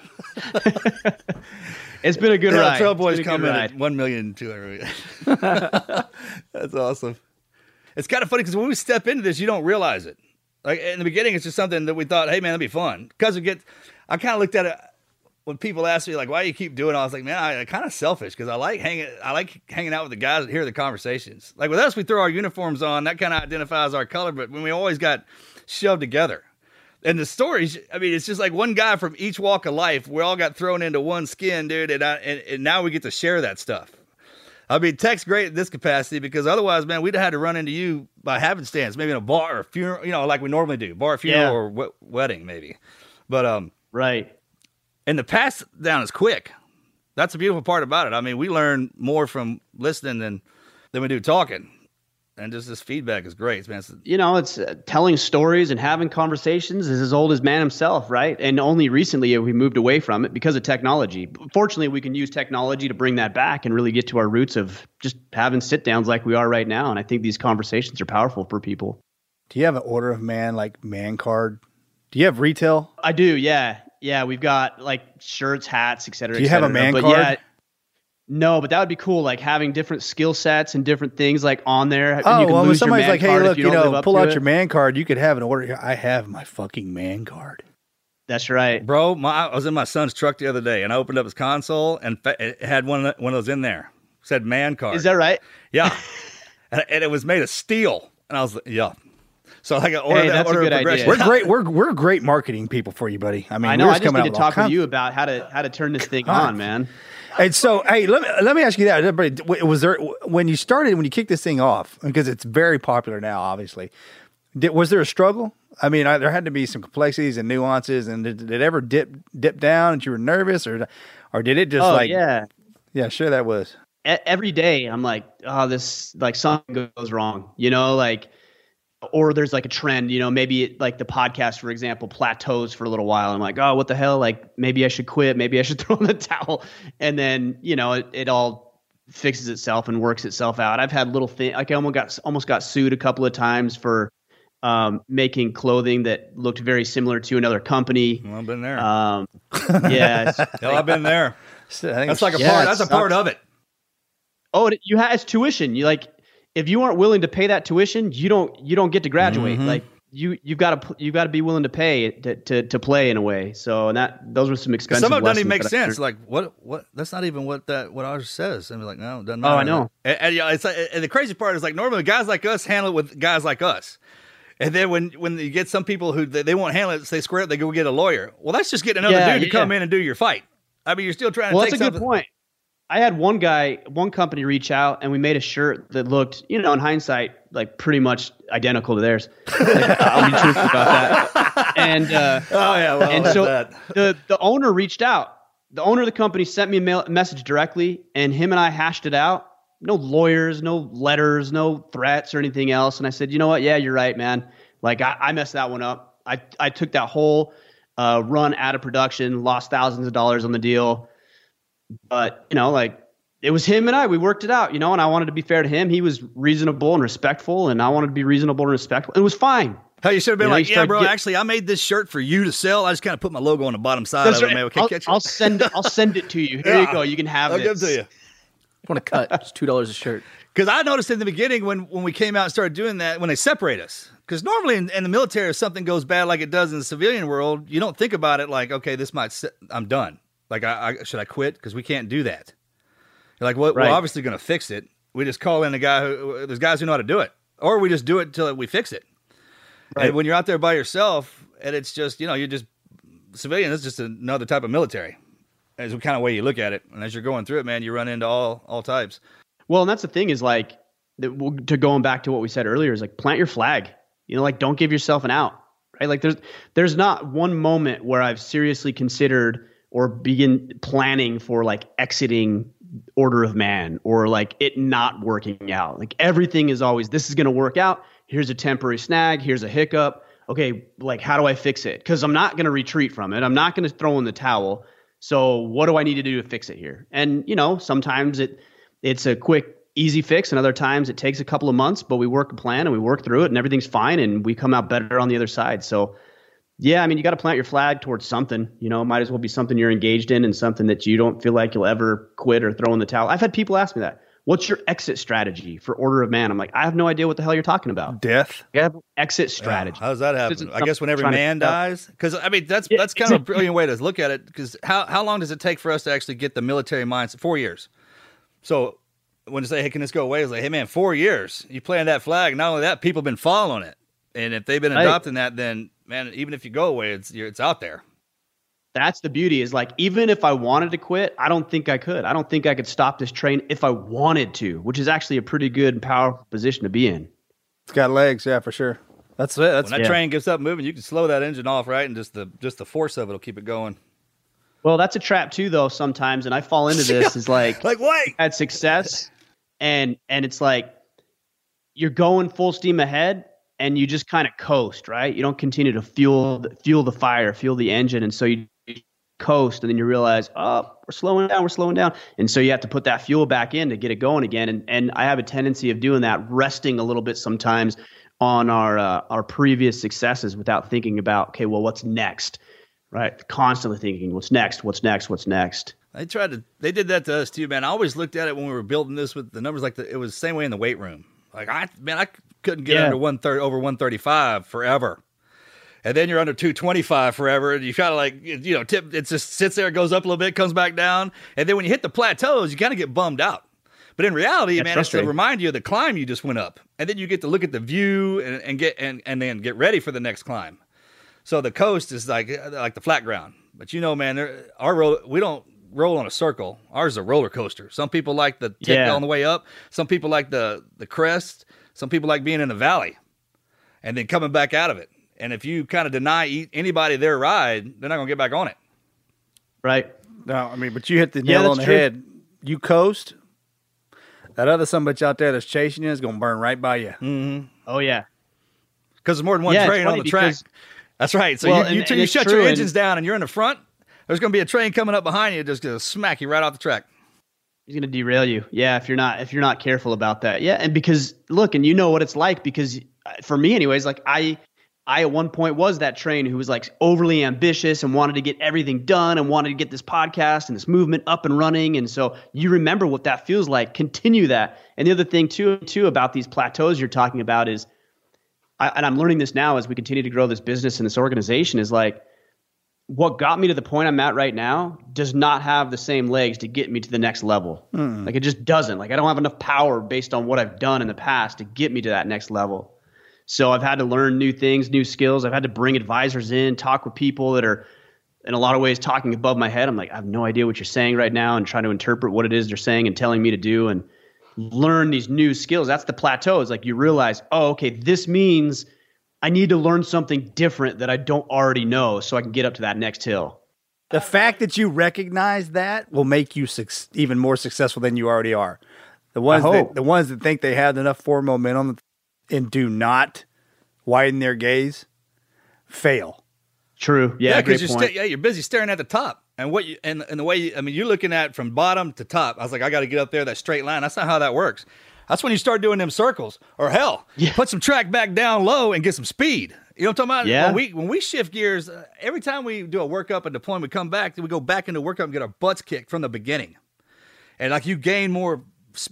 It's been a good Yeah, ride. Trail It's Boys been a come good in ride. at one million two hundred. That's awesome. It's kind of funny because when we step into this, you don't realize it. Like in the beginning, it's just something that we thought, hey man, that'd be fun. Because we get, I kind of looked at it when people ask me like, why do you keep doing it? I was like, man, I, I kind of selfish because I like hanging, I like hanging out with the guys that hear the conversations. Like with us, we throw our uniforms on, that kind of identifies our color, but when we always got shoved together. And the stories, I mean, it's just like one guy from each walk of life. We all got thrown into one skin, dude, and, I, and, and now we get to share that stuff. I mean, Tech's great in this capacity because otherwise, man, we'd have had to run into you by happenstance, maybe in a bar or a funeral, you know, like we normally do, bar, funeral, Yeah. or we- wedding, maybe. But um, Right. and the pass down is quick. That's the beautiful part about it. I mean, we learn more from listening than than we do talking, and just this feedback is great, man. It's- You know, it's uh, telling stories and having conversations is as old as man himself, right? And only recently have we moved away from it because of technology. Fortunately, we can use technology to bring that back and really get to our roots of just having sit downs like we are right now. And I think these conversations are powerful for people. Do you have an Order of Man like man card? Do you have retail? I do, yeah. yeah, we've got like shirts, hats, et cetera. Do you et have a cetera. man but card? Yeah, no, but that would be cool. Like having different skill sets and different things like on there. and Oh, you can well, when lose your somebody's man like, hey, card if look, you, don't live know, up pull to out it. your man card. You could have an order. I have my fucking man card. That's right. Bro, my, I was in my son's truck the other day, and I opened up his console, and fa- it had one of, the, one of those in there. It said man card. Is that right? Yeah. and, and it was made of steel. And I was like, yeah. So I got order Hey, that that's a order good of idea. progression. We're great. We're we're great marketing people for you, buddy. I mean, I know. we're I just coming need out to with all talk with kinds- you about how to how to turn this thing God. on, man. And so, hey, let me let me ask you that. Everybody, was there when you started when you kicked this thing off, because it's very popular now, obviously. Did, was there a struggle? I mean, I, there had to be some complexities and nuances. And did, did it ever dip dip down and you were nervous, or or did it just Oh like yeah. yeah, sure that was. E- Every day I'm like, oh, this like something goes wrong, you know, like, or there's like a trend, you know, maybe it, like the podcast, for example, plateaus for a little while. I'm like, oh, what the hell? Like maybe I should quit. Maybe I should throw in the towel. And then, you know, it, it all fixes itself and works itself out. I've had little things, like I almost got, almost got sued a couple of times for um, making clothing that looked very similar to another company. Well, I've been there. Um, yeah. it's- Hell, I've been there. So I think That's like a Yeah, part. it That's a part sucks. of it. Oh, it, you have it's tuition. You like if you aren't willing to pay that tuition, you don't you don't get to graduate. Mm-hmm. Like you you've got to you got to be willing to pay to, to to play in a way. So and that those were some expensive. Some of it doesn't even lessons make that I sense. learned. Like what? What? That's not even what that what ours says. And we're like, no, it doesn't Oh, matter. I know. And, and, you know, it's like, and the crazy part is like normally guys like us handle it with guys like us. And then when when you get some people who they, they won't handle it, they square it, they go get a lawyer. Well, that's just getting another Yeah, dude to yeah. come in and do your fight. I mean, you're still trying to Well, take that's a good something. point. I had one guy, one company reach out, and we made a shirt that looked, you know, in hindsight, like pretty much identical to theirs. Like, I'll be truthful about that. And uh, Oh yeah, well, and that's so that. the the owner reached out. The owner of the company sent me a mail, message directly, and him and I hashed it out. No lawyers, no letters, no threats or anything else. And I said, you know what? Yeah, you're right, man. Like I, I messed that one up. I I took that whole uh, run out of production, lost thousands of dollars on the deal. But you know, like it was him and I. We worked it out, you know. And I wanted to be fair to him. He was reasonable and respectful, and I wanted to be reasonable and respectful. It was fine. Hey, you should have been You know, like, you yeah, start bro. get- Actually, I made this shirt for you to sell. I just kind of put my logo on the bottom side That's of it, right. man. Okay, I'll, catch it. I'll send I'll send it to you. Here Yeah. you go. You can have I'll it. give it to you. Want to cut? It's two dollars a shirt. Because I noticed in the beginning when, when we came out and started doing that, when they separate us. Because normally in, in the military, if something goes bad like it does in the civilian world, you don't think about it like, okay, this might, se- I'm done. Like, I, I should I quit? Because we can't do that. You're like, well, Right. we're obviously going to fix it. We just call in a guy who, there's guys who know how to do it. Or we just do it until we fix it. Right. And when you're out there by yourself, and it's just, you know, you're just, civilian is just another type of military. Is the kind of way you look at it. And as you're going through it, man, you run into all all types. Well, and that's the thing is like, that we'll- to going back to what we said earlier is like plant your flag. You know, like don't give yourself an out, right? Like there's there's not one moment where I've seriously considered or begin planning for like exiting Order of Man or like it not working out. Like everything is always this is going to work out. Here's a temporary snag. Here's a hiccup. Okay, like how do I fix it? Because I'm not going to retreat from it. I'm not going to throw in the towel. So what do I need to do to fix it here? And you know, sometimes it it's a quick, easy fix, and other times it takes a couple of months. But we work a plan and we work through it, and everything's fine, and we come out better on the other side. So, yeah, I mean, you got to plant your flag towards something. You know, it might as well be something you're engaged in and something that you don't feel like you'll ever quit or throw in the towel. I've had people ask me that. What's your exit strategy for Order of Man? I'm like, I have no idea what the hell you're talking about. Death. You have exit strategy. How does that happen? Isn't I guess when every trying to man figure out- dies, because I mean that's Yeah, that's kind of a exactly. brilliant way to look at it. Because how how long does it take for us to actually get the military mindset? Four years. So when you say, hey, can this go away? It's like, hey man, four years. You plant that flag. Not only that, people have been following it, and if they've been Right. adopting that, then man, even if you go away, it's you're, it's out there. That's the beauty is like, even if I wanted to quit, I don't think I could. I don't think I could stop this train if I wanted to, which is actually a pretty good and powerful position to be in. It's got legs, yeah, for sure. That's it. That's When that yeah. train gets up moving, you can slow that engine off, right, and just the just the force of it will keep it going. Well, that's a trap too, though, sometimes. And I fall into this is like, Like wait, at success and, and it's like, you're going full steam ahead and you just kind of coast, right? You don't continue to fuel, the, fuel the fire, fuel the engine. And so you coast and then you realize, oh, we're slowing down, we're slowing down. And so you have to put that fuel back in to get it going again. And, and I have a tendency of doing that, resting a little bit sometimes on our, uh, our previous successes without thinking about, okay, well, what's next? Right. Constantly thinking, what's next? What's next? What's next? They tried to, they did that to us too, man. I always looked at it when we were building this with the numbers like the, it was the same way in the weight room. Like, I, man, I couldn't get Yeah. under one thirty, over one thirty-five forever. And then you're under two twenty-five forever. And you kind of like, you know, tip, it just sits there, goes up a little bit, comes back down. And then when you hit the plateaus, you kind of get bummed out. But in reality, That's man, it's to frustrating. remind you of the climb you just went up. And then you get to look at the view and, and get, and, and then get ready for the next climb. So the coast is like, like the flat ground. But you know, man, there, our road, we don't roll on a circle. Ours is a roller coaster. Some people like the tip Yeah. on the way up. Some people like the, the crest. Some people like being in the valley and then coming back out of it. And if you kind of deny e- anybody their ride, they're not going to get back on it. Right. No, I mean, but you hit the Yeah, nail on that's the true. head. You coast. That other son of a bitch out there that's chasing you is going to burn right by you. Oh, yeah. Because there's more than one Yeah, it's train on funny the track. because- That's right. So Well, you, you, and- till and you it's shut true, your and- engines down and you're in the front, there's going to be a train coming up behind you just going to smack you right off the track. He's going to derail you. Yeah, if you're not if you're not careful about that. Yeah, and because look, and you know what it's like because uh, for me anyways, like I I at one point was that train who was like overly ambitious and wanted to get everything done and wanted to get this podcast and this movement up and running. And so you remember what that feels like. Continue that. And the other thing too too about these plateaus you're talking about is I, and I'm learning this now as we continue to grow this business and this organization is like what got me to the point I'm at right now does not have the same legs to get me to the next level. Like it just doesn't. Like I don't have enough power based on what I've done in the past to get me to that next level. So I've had to learn new things, new skills. I've had to bring advisors in, talk with people that are in a lot of ways talking above my head. I'm like, I have no idea what you're saying right now and trying to interpret what it is they're saying and telling me to do and learn these new skills. That's the plateau. It's like you realize, oh, okay, this means I need to learn something different that I don't already know so I can get up to that next hill. The fact that you recognize that will make you suc even more successful than you already are. The ones I that hope. the ones that think they have enough forward momentum and do not widen their gaze fail. True. Yeah, great because you're point. sta- yeah, you're busy staring at the top. And what you and, and the way you, I mean, you're looking at from bottom to top. I was like, I got to get up there that straight line. That's not how that works. That's when you start doing them circles. Or hell, Yeah. put some track back down low and get some speed. You know what I'm talking about? Yeah. When we when we shift gears, uh, every time we do a workup and deployment, we come back, we go back into workup and get our butts kicked from the beginning. And like you gain more,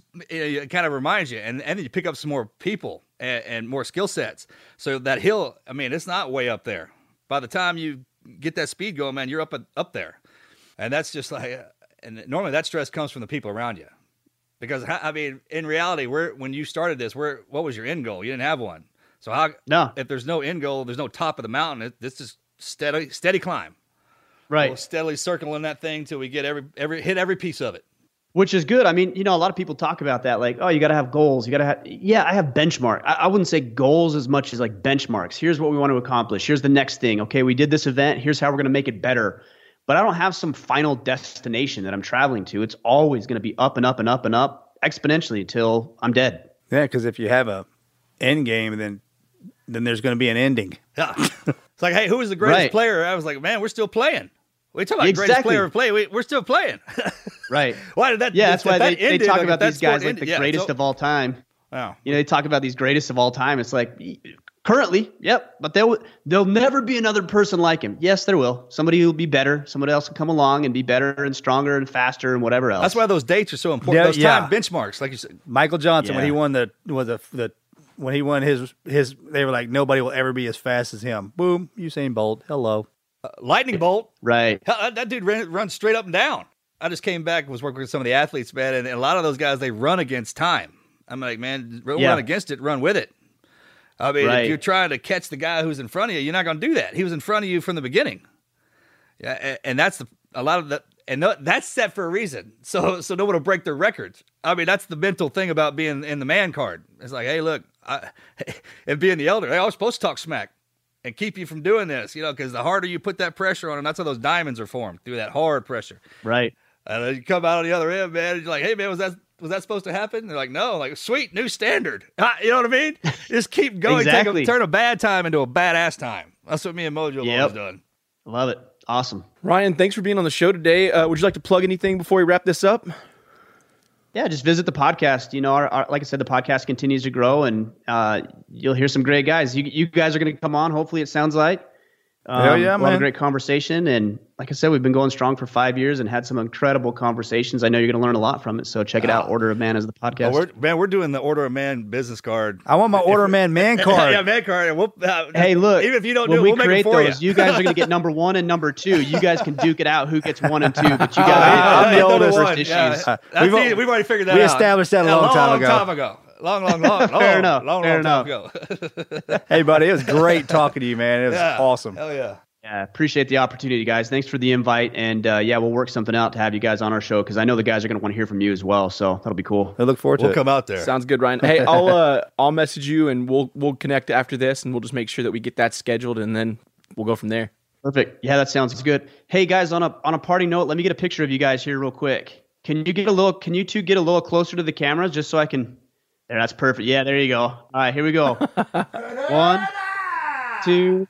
it kind of reminds you, and, and then you pick up some more people and, and more skill sets. So that hill, I mean, it's not way up there. By the time you get that speed going, man, you're up up there. And that's just like, uh, and normally that stress comes from the people around you. Because, I mean, in reality, where when you started this, where what was your end goal? You didn't have one. So how? No. If there's no end goal, there's no top of the mountain. It, this is steady, steady climb. Right. We'll steadily circling that thing till we get every every hit every piece of it. Which is good. I mean, you know, a lot of people talk about that, like, oh, you got to have goals. You got to have, yeah, I have benchmark. I, I wouldn't say goals as much as like benchmarks. Here's what we want to accomplish. Here's the next thing. Okay, we did this event. Here's how we're going to make it better. But I don't have some final destination that I'm traveling to. It's always going to be up and up and up and up exponentially until I'm dead. Yeah, because if you have a end game, then then there's going to be an ending. Yeah. It's like, hey, who was the greatest Right. player? I was like, man, we're still playing. We talk about greatest Exactly. player ever play. We, we're still playing. Right. Why did that? Yeah, that's if why that they, they ended, talk like, if about that these guys sport like ended- the yeah, greatest so- of all time. Wow. You know, they talk about these greatest of all time. It's like currently, yep, but there there'll never be another person like him. Yes, there will. Somebody who'll be better. Somebody else will come along and be better and stronger and faster and whatever else. That's why those dates are so important. Yeah, those yeah. time benchmarks, like you said. Michael Johnson, when Yeah. he won the was a the when he won his his they were like nobody will ever be as fast as him. Boom, Usain Bolt. Hello. Lightning bolt. right. Hell, that, that dude ran, runs straight up and down. I just came back and was working with some of the athletes, man, and, and a lot of those guys, they run against time. I'm like, man, don't Yeah. run against it, run with it. I mean, Right. if you're trying to catch the guy who's in front of you, you're not going to do that. He was in front of you from the beginning. Yeah, and, and that's the a lot of that, and no, that's set for a reason. So, so no one will break their records. I mean, that's the mental thing about being in the man card. It's like, hey, look, I, and being the elder, they are supposed to talk smack and keep you from doing this, you know, because the harder you put that pressure on them, that's how those diamonds are formed, through that hard pressure. Right. And then you come out on the other end, man, and you're like, hey, man, was that was that supposed to happen? They're like, no. Like, sweet, new standard. Ah, you know what I mean? Just keep going. Exactly. Take a, turn a bad time into a badass time. That's what me and Mojo have Yep. always done. Love it. Awesome. Ryan, thanks for being on the show today. Uh, would you like to plug anything before we wrap this up? Yeah, just visit the podcast. You know, our, our, like I said, the podcast continues to grow, and uh, you'll hear some great guys. You, you guys are going to come on. Hopefully, it sounds like Um, Hell yeah, a lot man. of great conversation. And like I said, we've been going strong for five years and had some incredible conversations. I know you're going to learn a lot from it. So check it out. Order of Man is the podcast. Oh, we're, man, we're doing the Order of Man business card. I want my Order of Man man card. yeah, man card. And we'll, uh, Hey, look, even if you don't when do it, we we'll make create it for those, you. you guys are going to get number one and number two. You guys can duke it out who gets one and two, but you guys I'm get the the oldest. first one, issues. yeah. That's We've- easy. We've already figured that we out. established that a Yeah, long time long ago. time ago. Long, long, long, long, Fair enough, long, fair long time ago. Hey, buddy, it was great talking to you, man. It was Yeah. awesome. Hell yeah. Yeah, appreciate the opportunity, guys. Thanks for the invite. And uh, yeah, we'll work something out to have you guys on our show because I know the guys are going to want to hear from you as well. So that'll be cool. I look forward to We'll it. come out there. Sounds good, Ryan. Hey, I'll uh, I'll message you and we'll we'll connect after this and we'll just make sure that we get that scheduled and then we'll go from there. Perfect. Yeah, that sounds good. Hey, guys, on a on a parting note, let me get a picture of you guys here real quick. Can you get a little? Can you two get a little closer to the cameras just so I can? There, that's perfect. Yeah, there you go. All right, here we go. One, two,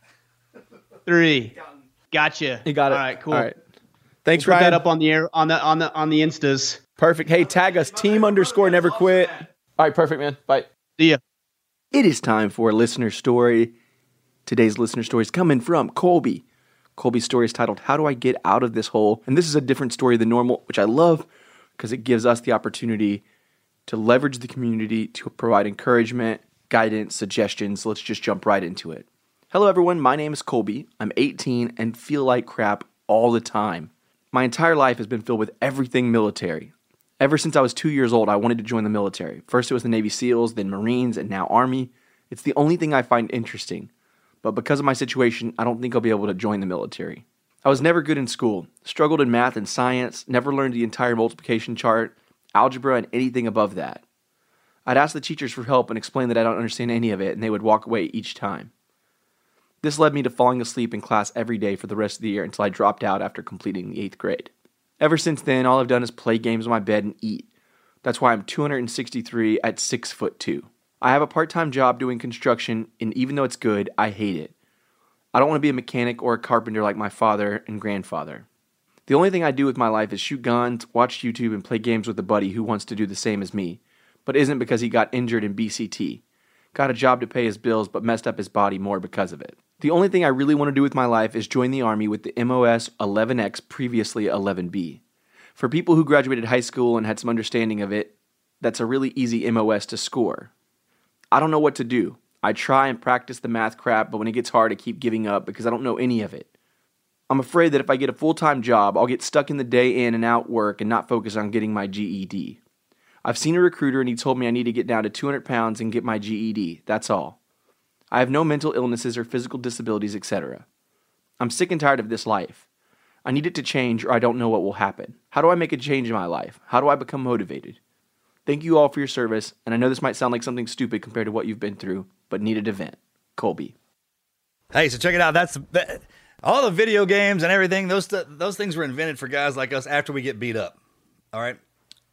three. Gotcha. You got it. All right, cool. All right. Thanks, Put Ryan. that up on the air on the on the on the Instas. Perfect. Hey, tag us team underscore never quit. All right, perfect, man. Bye. See ya. It is time for a listener story. Today's listener story is coming from Colby. Colby's story is titled, How Do I Get Out of This Hole? And this is a different story than normal, which I love because it gives us the opportunity to leverage the community to provide encouragement, guidance, suggestions. Let's just jump right into it. Hello, everyone. My name is Colby. I'm eighteen and feel like crap all the time. My entire life has been filled with everything military. Ever since I was two years old, I wanted to join the military. First it was the Navy SEALs, then Marines, and now Army. It's the only thing I find interesting. But because of my situation, I don't think I'll be able to join the military. I was never good in school, struggled in math and science, never learned the entire multiplication chart, algebra, and anything above that. I'd ask the teachers for help and explain that I don't understand any of it, and they would walk away each time. This led me to falling asleep in class every day for the rest of the year until I dropped out after completing the eighth grade. Ever since then, all I've done is play games on my bed and eat. That's why I'm two hundred sixty-three at six foot two. I have a part-time job doing construction, and even though it's good, I hate it. I don't want to be a mechanic or a carpenter like my father and grandfather. The only thing I do with my life is shoot guns, watch YouTube, and play games with a buddy who wants to do the same as me, but isn't because he got injured in B C T. Got a job to pay his bills, but messed up his body more because of it. The only thing I really want to do with my life is join the Army with the M O S eleven X, previously eleven B. For people who graduated high school and had some understanding of it, that's a really easy M O S to score. I don't know what to do. I try and practice the math crap, but when it gets hard, I keep giving up because I don't know any of it. I'm afraid that if I get a full-time job, I'll get stuck in the day in and out work and not focus on getting my G E D. I've seen a recruiter and he told me I need to get down to two hundred pounds and get my G E D. That's all. I have no mental illnesses or physical disabilities, et cetera. I'm sick and tired of this life. I need it to change or I don't know what will happen. How do I make a change in my life? How do I become motivated? Thank you all for your service, and I know this might sound like something stupid compared to what you've been through, but needed event. Colby. Hey, so check it out. That's that, all the video games and everything. Those th- those things were invented for guys like us after we get beat up. All right,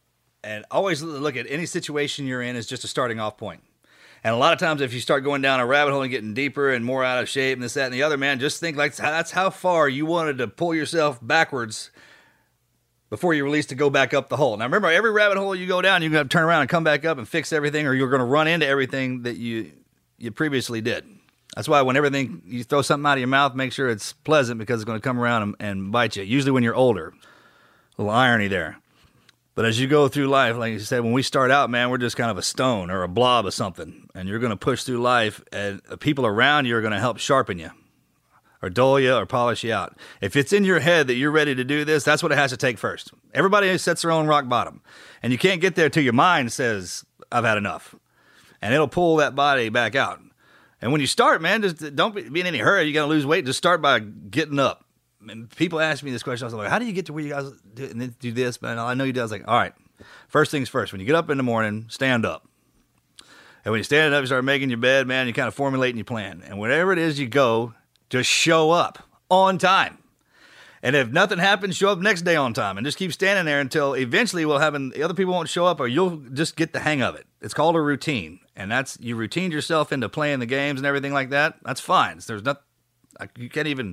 and always look at any situation you're in as just a starting off point. And a lot of times, if you start going down a rabbit hole and getting deeper and more out of shape and this, that, and the other, man, just think like that's how far you wanted to pull yourself backwards before you're released to go back up the hole. Now, remember, every rabbit hole you go down, you're going to turn around and come back up and fix everything, or you're going to run into everything that you you previously did. That's why when everything, you throw something out of your mouth, make sure it's pleasant because it's going to come around and, and bite you, usually when you're older. A little irony there. But as you go through life, like you said, when we start out, man, we're just kind of a stone or a blob of something, and you're going to push through life, and people around you are going to help sharpen you, or dull you, or polish you out. If it's in your head that you're ready to do this, that's what it has to take first. Everybody sets their own rock bottom, and you can't get there till your mind says, I've had enough, and it'll pull that body back out. And when you start, man, just don't be, be in any hurry. You're going to lose weight. Just start by getting up. And people ask me this question. I was like, how do you get to where you guys do, and then do this? But I know you do. I was like, all right, first things first. When you get up in the morning, stand up. And when you stand up, you start making your bed, man, you're kind of formulating your plan. And wherever it is you go, just show up on time. And if nothing happens, show up next day on time. And just keep standing there until eventually we'll have, the other people won't show up, or you'll just get the hang of it. It's called a routine. And that's, you routined yourself into playing the games and everything like that. That's fine. There's not, you can't even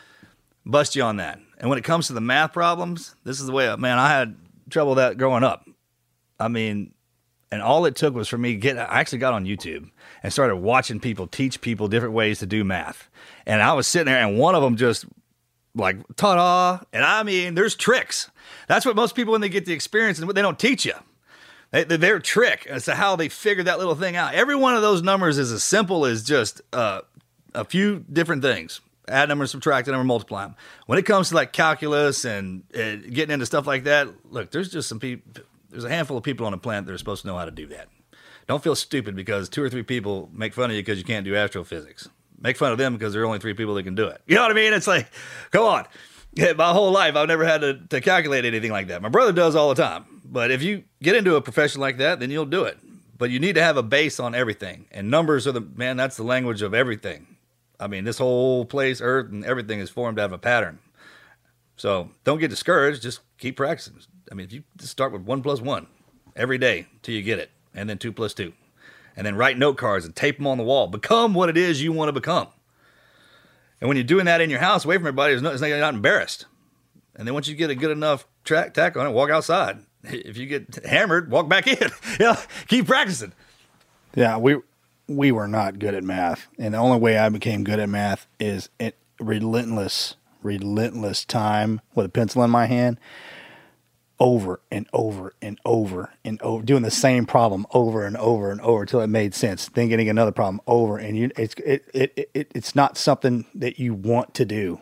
bust you on that. And when it comes to the math problems, this is the way, man, I had trouble with that growing up. I mean, And all it took was for me to get, I actually got on YouTube and started watching people teach people different ways to do math. And I was sitting there and one of them just like, ta-da. And I mean, there's tricks. That's what most people, when they get the experience, and they don't teach you. They, their trick as to how they figured that little thing out. Every one of those numbers is as simple as just uh, a few different things. Add numbers, subtract a number, multiply them. When it comes to like calculus and uh, getting into stuff like that, look, there's just some people, there's a handful of people on the planet that are supposed to know how to do that. Don't feel stupid because two or three people make fun of you because you can't do astrophysics. Make fun of them because there are only three people that can do it. You know what I mean? It's like, come on. My whole life, I've never had to, to calculate anything like that. My brother does all the time. But if you get into a profession like that, then you'll do it. But you need to have a base on everything. And numbers are the, man, that's the language of everything. I mean, this whole place, earth, and everything is formed out of a pattern. So don't get discouraged. Just keep practicing. I mean, if you just start with one plus one every day till you get it, and then two plus two, and then write note cards and tape them on the wall. Become what it is you want to become. And when you're doing that in your house, away from everybody, it's not, it's not, you're not embarrassed. And then once you get a good enough track tack on it, walk outside. If you get hammered, walk back in. You know, keep practicing. Yeah, we we were not good at math, and the only way I became good at math is it relentless, relentless time with a pencil in my hand, over and over and over and over, doing the same problem over and over and over until it made sense. Then getting another problem over, and you, it's it, it it it's not something that you want to do,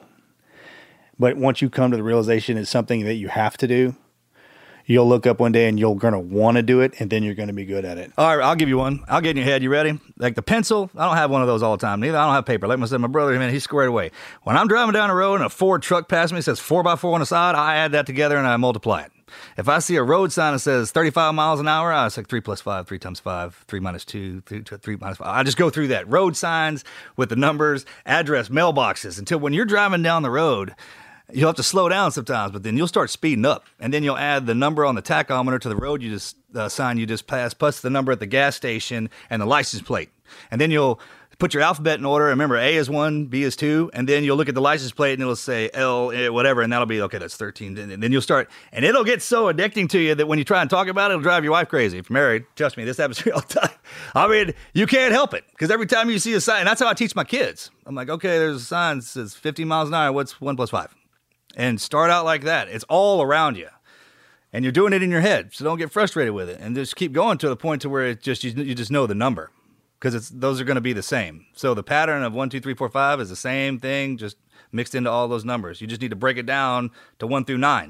but once you come to the realization it's something that you have to do, you'll look up one day and you're going to want to do it, and then you're going to be good at it. All right, I'll give you one. I'll get in your head. You ready? Like the pencil, I don't have one of those all the time. Neither I don't have paper. Like I said, my brother, man, he's squared away. When I'm driving down the road and a Ford truck passes me, it says four by four on the side, I add that together and I multiply it. If I see a road sign that says thirty-five miles an hour, I say three plus five, three times five, three minus two, three, three minus five. I just go through that. Road signs with the numbers, address, mailboxes, until when you're driving down the road, you'll have to slow down sometimes, but then you'll start speeding up. And then you'll add the number on the tachometer to the road you just uh, sign you just passed, plus the number at the gas station and the license plate. And then you'll put your alphabet in order. Remember, A is one, B is two. And then you'll look at the license plate and it'll say L, whatever. And that'll be, okay, that's thirteen. And then you'll start. And it'll get so addicting to you that when you try and talk about it, it'll drive your wife crazy. If you're married, trust me, this happens to me all the time. I mean, you can't help it. Because every time you see a sign, and that's how I teach my kids. I'm like, okay, there's a sign that says fifteen miles an hour. What's one plus five? And start out like that. It's all around you. And you're doing it in your head. So don't get frustrated with it. And just keep going to the point to where it just you, you just know the number. Because it's those are going to be the same. So the pattern of one, two, three, four, five is the same thing, just mixed into all those numbers. You just need to break it down to one through nine.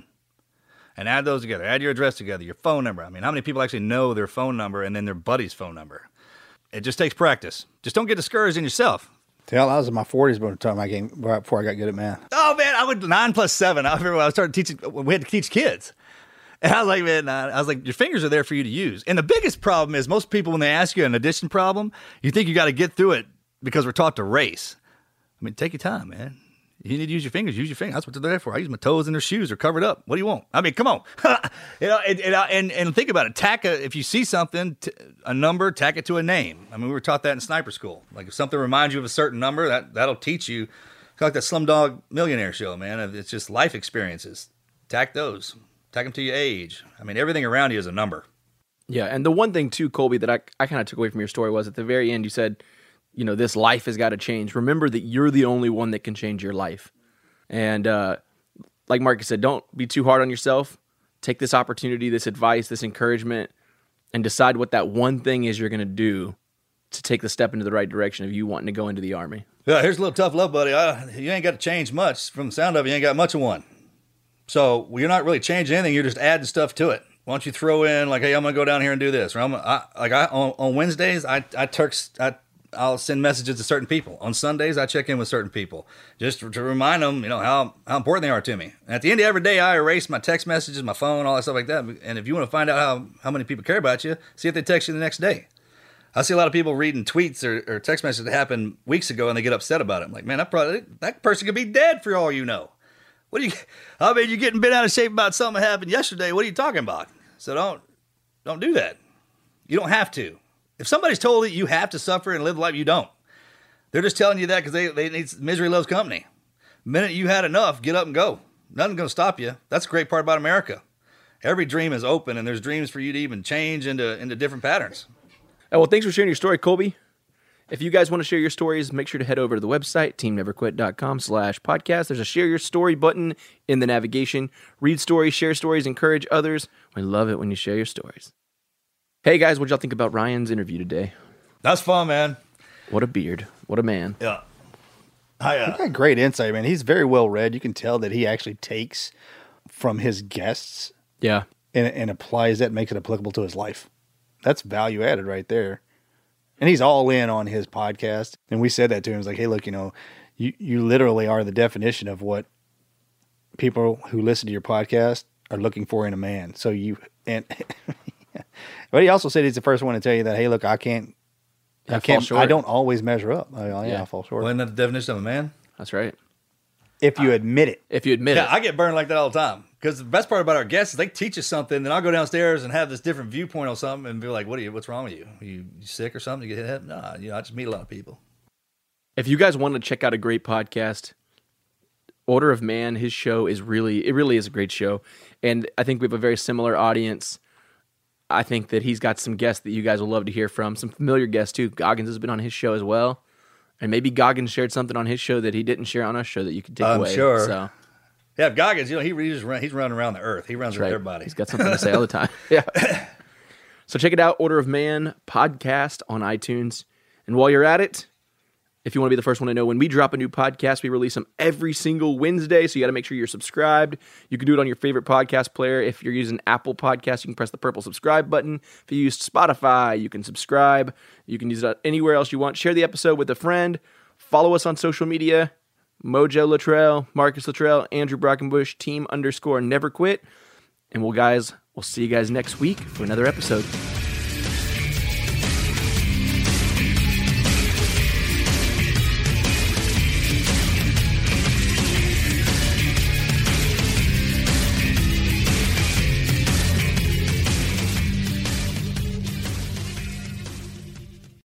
And add those together. Add your address together, your phone number. I mean, how many people actually know their phone number and then their buddy's phone number? It just takes practice. Just don't get discouraged in yourself. Hell, I was in my forties by the time I came, right before I got good at math. Oh, man, I would nine plus seven. I remember when I started teaching, we had to teach kids. And I was like, man, nine. I was like, your fingers are there for you to use. And the biggest problem is most people, when they ask you an addition problem, you think you got to get through it because we're taught to race. I mean, take your time, man. You need to use your fingers. Use your fingers. That's what they're there for. I use my toes in their shoes or covered up. What do you want? I mean, come on. you know, and, and, and, and think about it. Tack a, if you see something, t- a number, tack it to a name. I mean, we were taught that in sniper school. Like if something reminds you of a certain number, that, that'll teach you. Kind of like that Slumdog Millionaire show, man. It's just life experiences. Tack those. Tack them to your age. I mean, everything around you is a number. Yeah, and the one thing too, Colby, that I, I kind of took away from your story was at the very end you said, you know, this life has got to change. Remember that you're the only one that can change your life. And uh, like Marcus said, don't be too hard on yourself. Take this opportunity, this advice, this encouragement, and decide what that one thing is you're going to do to take the step into the right direction of you wanting to go into the Army. Yeah, here's a little tough love, buddy. I, you ain't got to change much. From the sound of it, you ain't got much of one. So you're not really changing anything. You're just adding stuff to it. Why don't you throw in like, hey, I'm gonna go down here and do this, or I'm gonna, I, like I on, on Wednesdays I I turks I I'll send messages to certain people. On Sundays I check in with certain people just to, to remind them, you know, how how important they are to me. And at the end of every day, I erase my text messages, my phone, all that stuff like that. And if you want to find out how how many people care about you, see if they text you the next day. I see a lot of people reading tweets or, or text messages that happened weeks ago and they get upset about it. I'm like, man, that probably that person could be dead for all you know. What do you? I mean, you're getting bent out of shape about something that happened yesterday. What are you talking about? So don't, don't do that. You don't have to. If somebody's told you you have to suffer and live life, you don't. They're just telling you that because they, they need misery loves company. The minute you had enough, get up and go. Nothing's going to stop you. That's the great part about America. every dream is open, and there's dreams for you to even change into into different patterns. Oh, well, thanks for sharing your story, Colby. If you guys want to share your stories, make sure to head over to the website, team never quit dot com slash podcast. There's a share your story button in the navigation. Read stories, share stories, encourage others. We love it when you share your stories. Hey, guys, what y'all think about Ryan's interview today? That's fun, man. What a beard. What a man. Yeah. I, uh, He got great insight, man. He's very well read. You can tell that he actually takes from his guests Yeah. and, and applies that, makes it applicable to his life. That's value added right there. And he's all in on his podcast. And we said that to him. It's like, hey, look, you know, you, you literally are the definition of what people who listen to your podcast are looking for in a man. So you, and, but he also said he's the first one to tell you that, hey, look, I can't, Yeah, I can't, fall short. I don't always measure up. I, I, yeah, Yeah. I fall short. well, isn't that the definition of a man? That's right. If you admit it. If you admit Yeah, it. I get burned like that all the time. Because the best part about our guests is they teach us something, then I'll go downstairs and have this different viewpoint on something and be like, "What are you? What's wrong with you? Are you, you sick or something? You get hit?" No, you know, I just meet a lot of people. If you guys want to check out a great podcast, Order of Man, his show is really, it really is a great show. And I think we have a very similar audience. I think that he's got some guests that you guys will love to hear from. Some familiar guests too. Goggins has been on his show as well. And maybe Goggins shared something on his show that he didn't share on our show that you could take I'm away. sure. So, Yeah, Goggins, you know, he he's, run, he's running around the earth. He runs that's with right. everybody. He's got something to say all the time. Yeah. So check it out, Order of Man podcast on iTunes. And while you're at it, if you want to be the first one to know when we drop a new podcast, we release them every single Wednesday. So you got to make sure you're subscribed. You can do it on your favorite podcast player. If you're using Apple Podcasts, you can press the purple subscribe button. If you use Spotify, you can subscribe. You can use it anywhere else you want. Share the episode with a friend. Follow us on social media. Mojo Luttrell, Marcus Luttrell, Andrew Brockenbush, team underscore never quit. And we'll guys, we'll see you guys next week for another episode.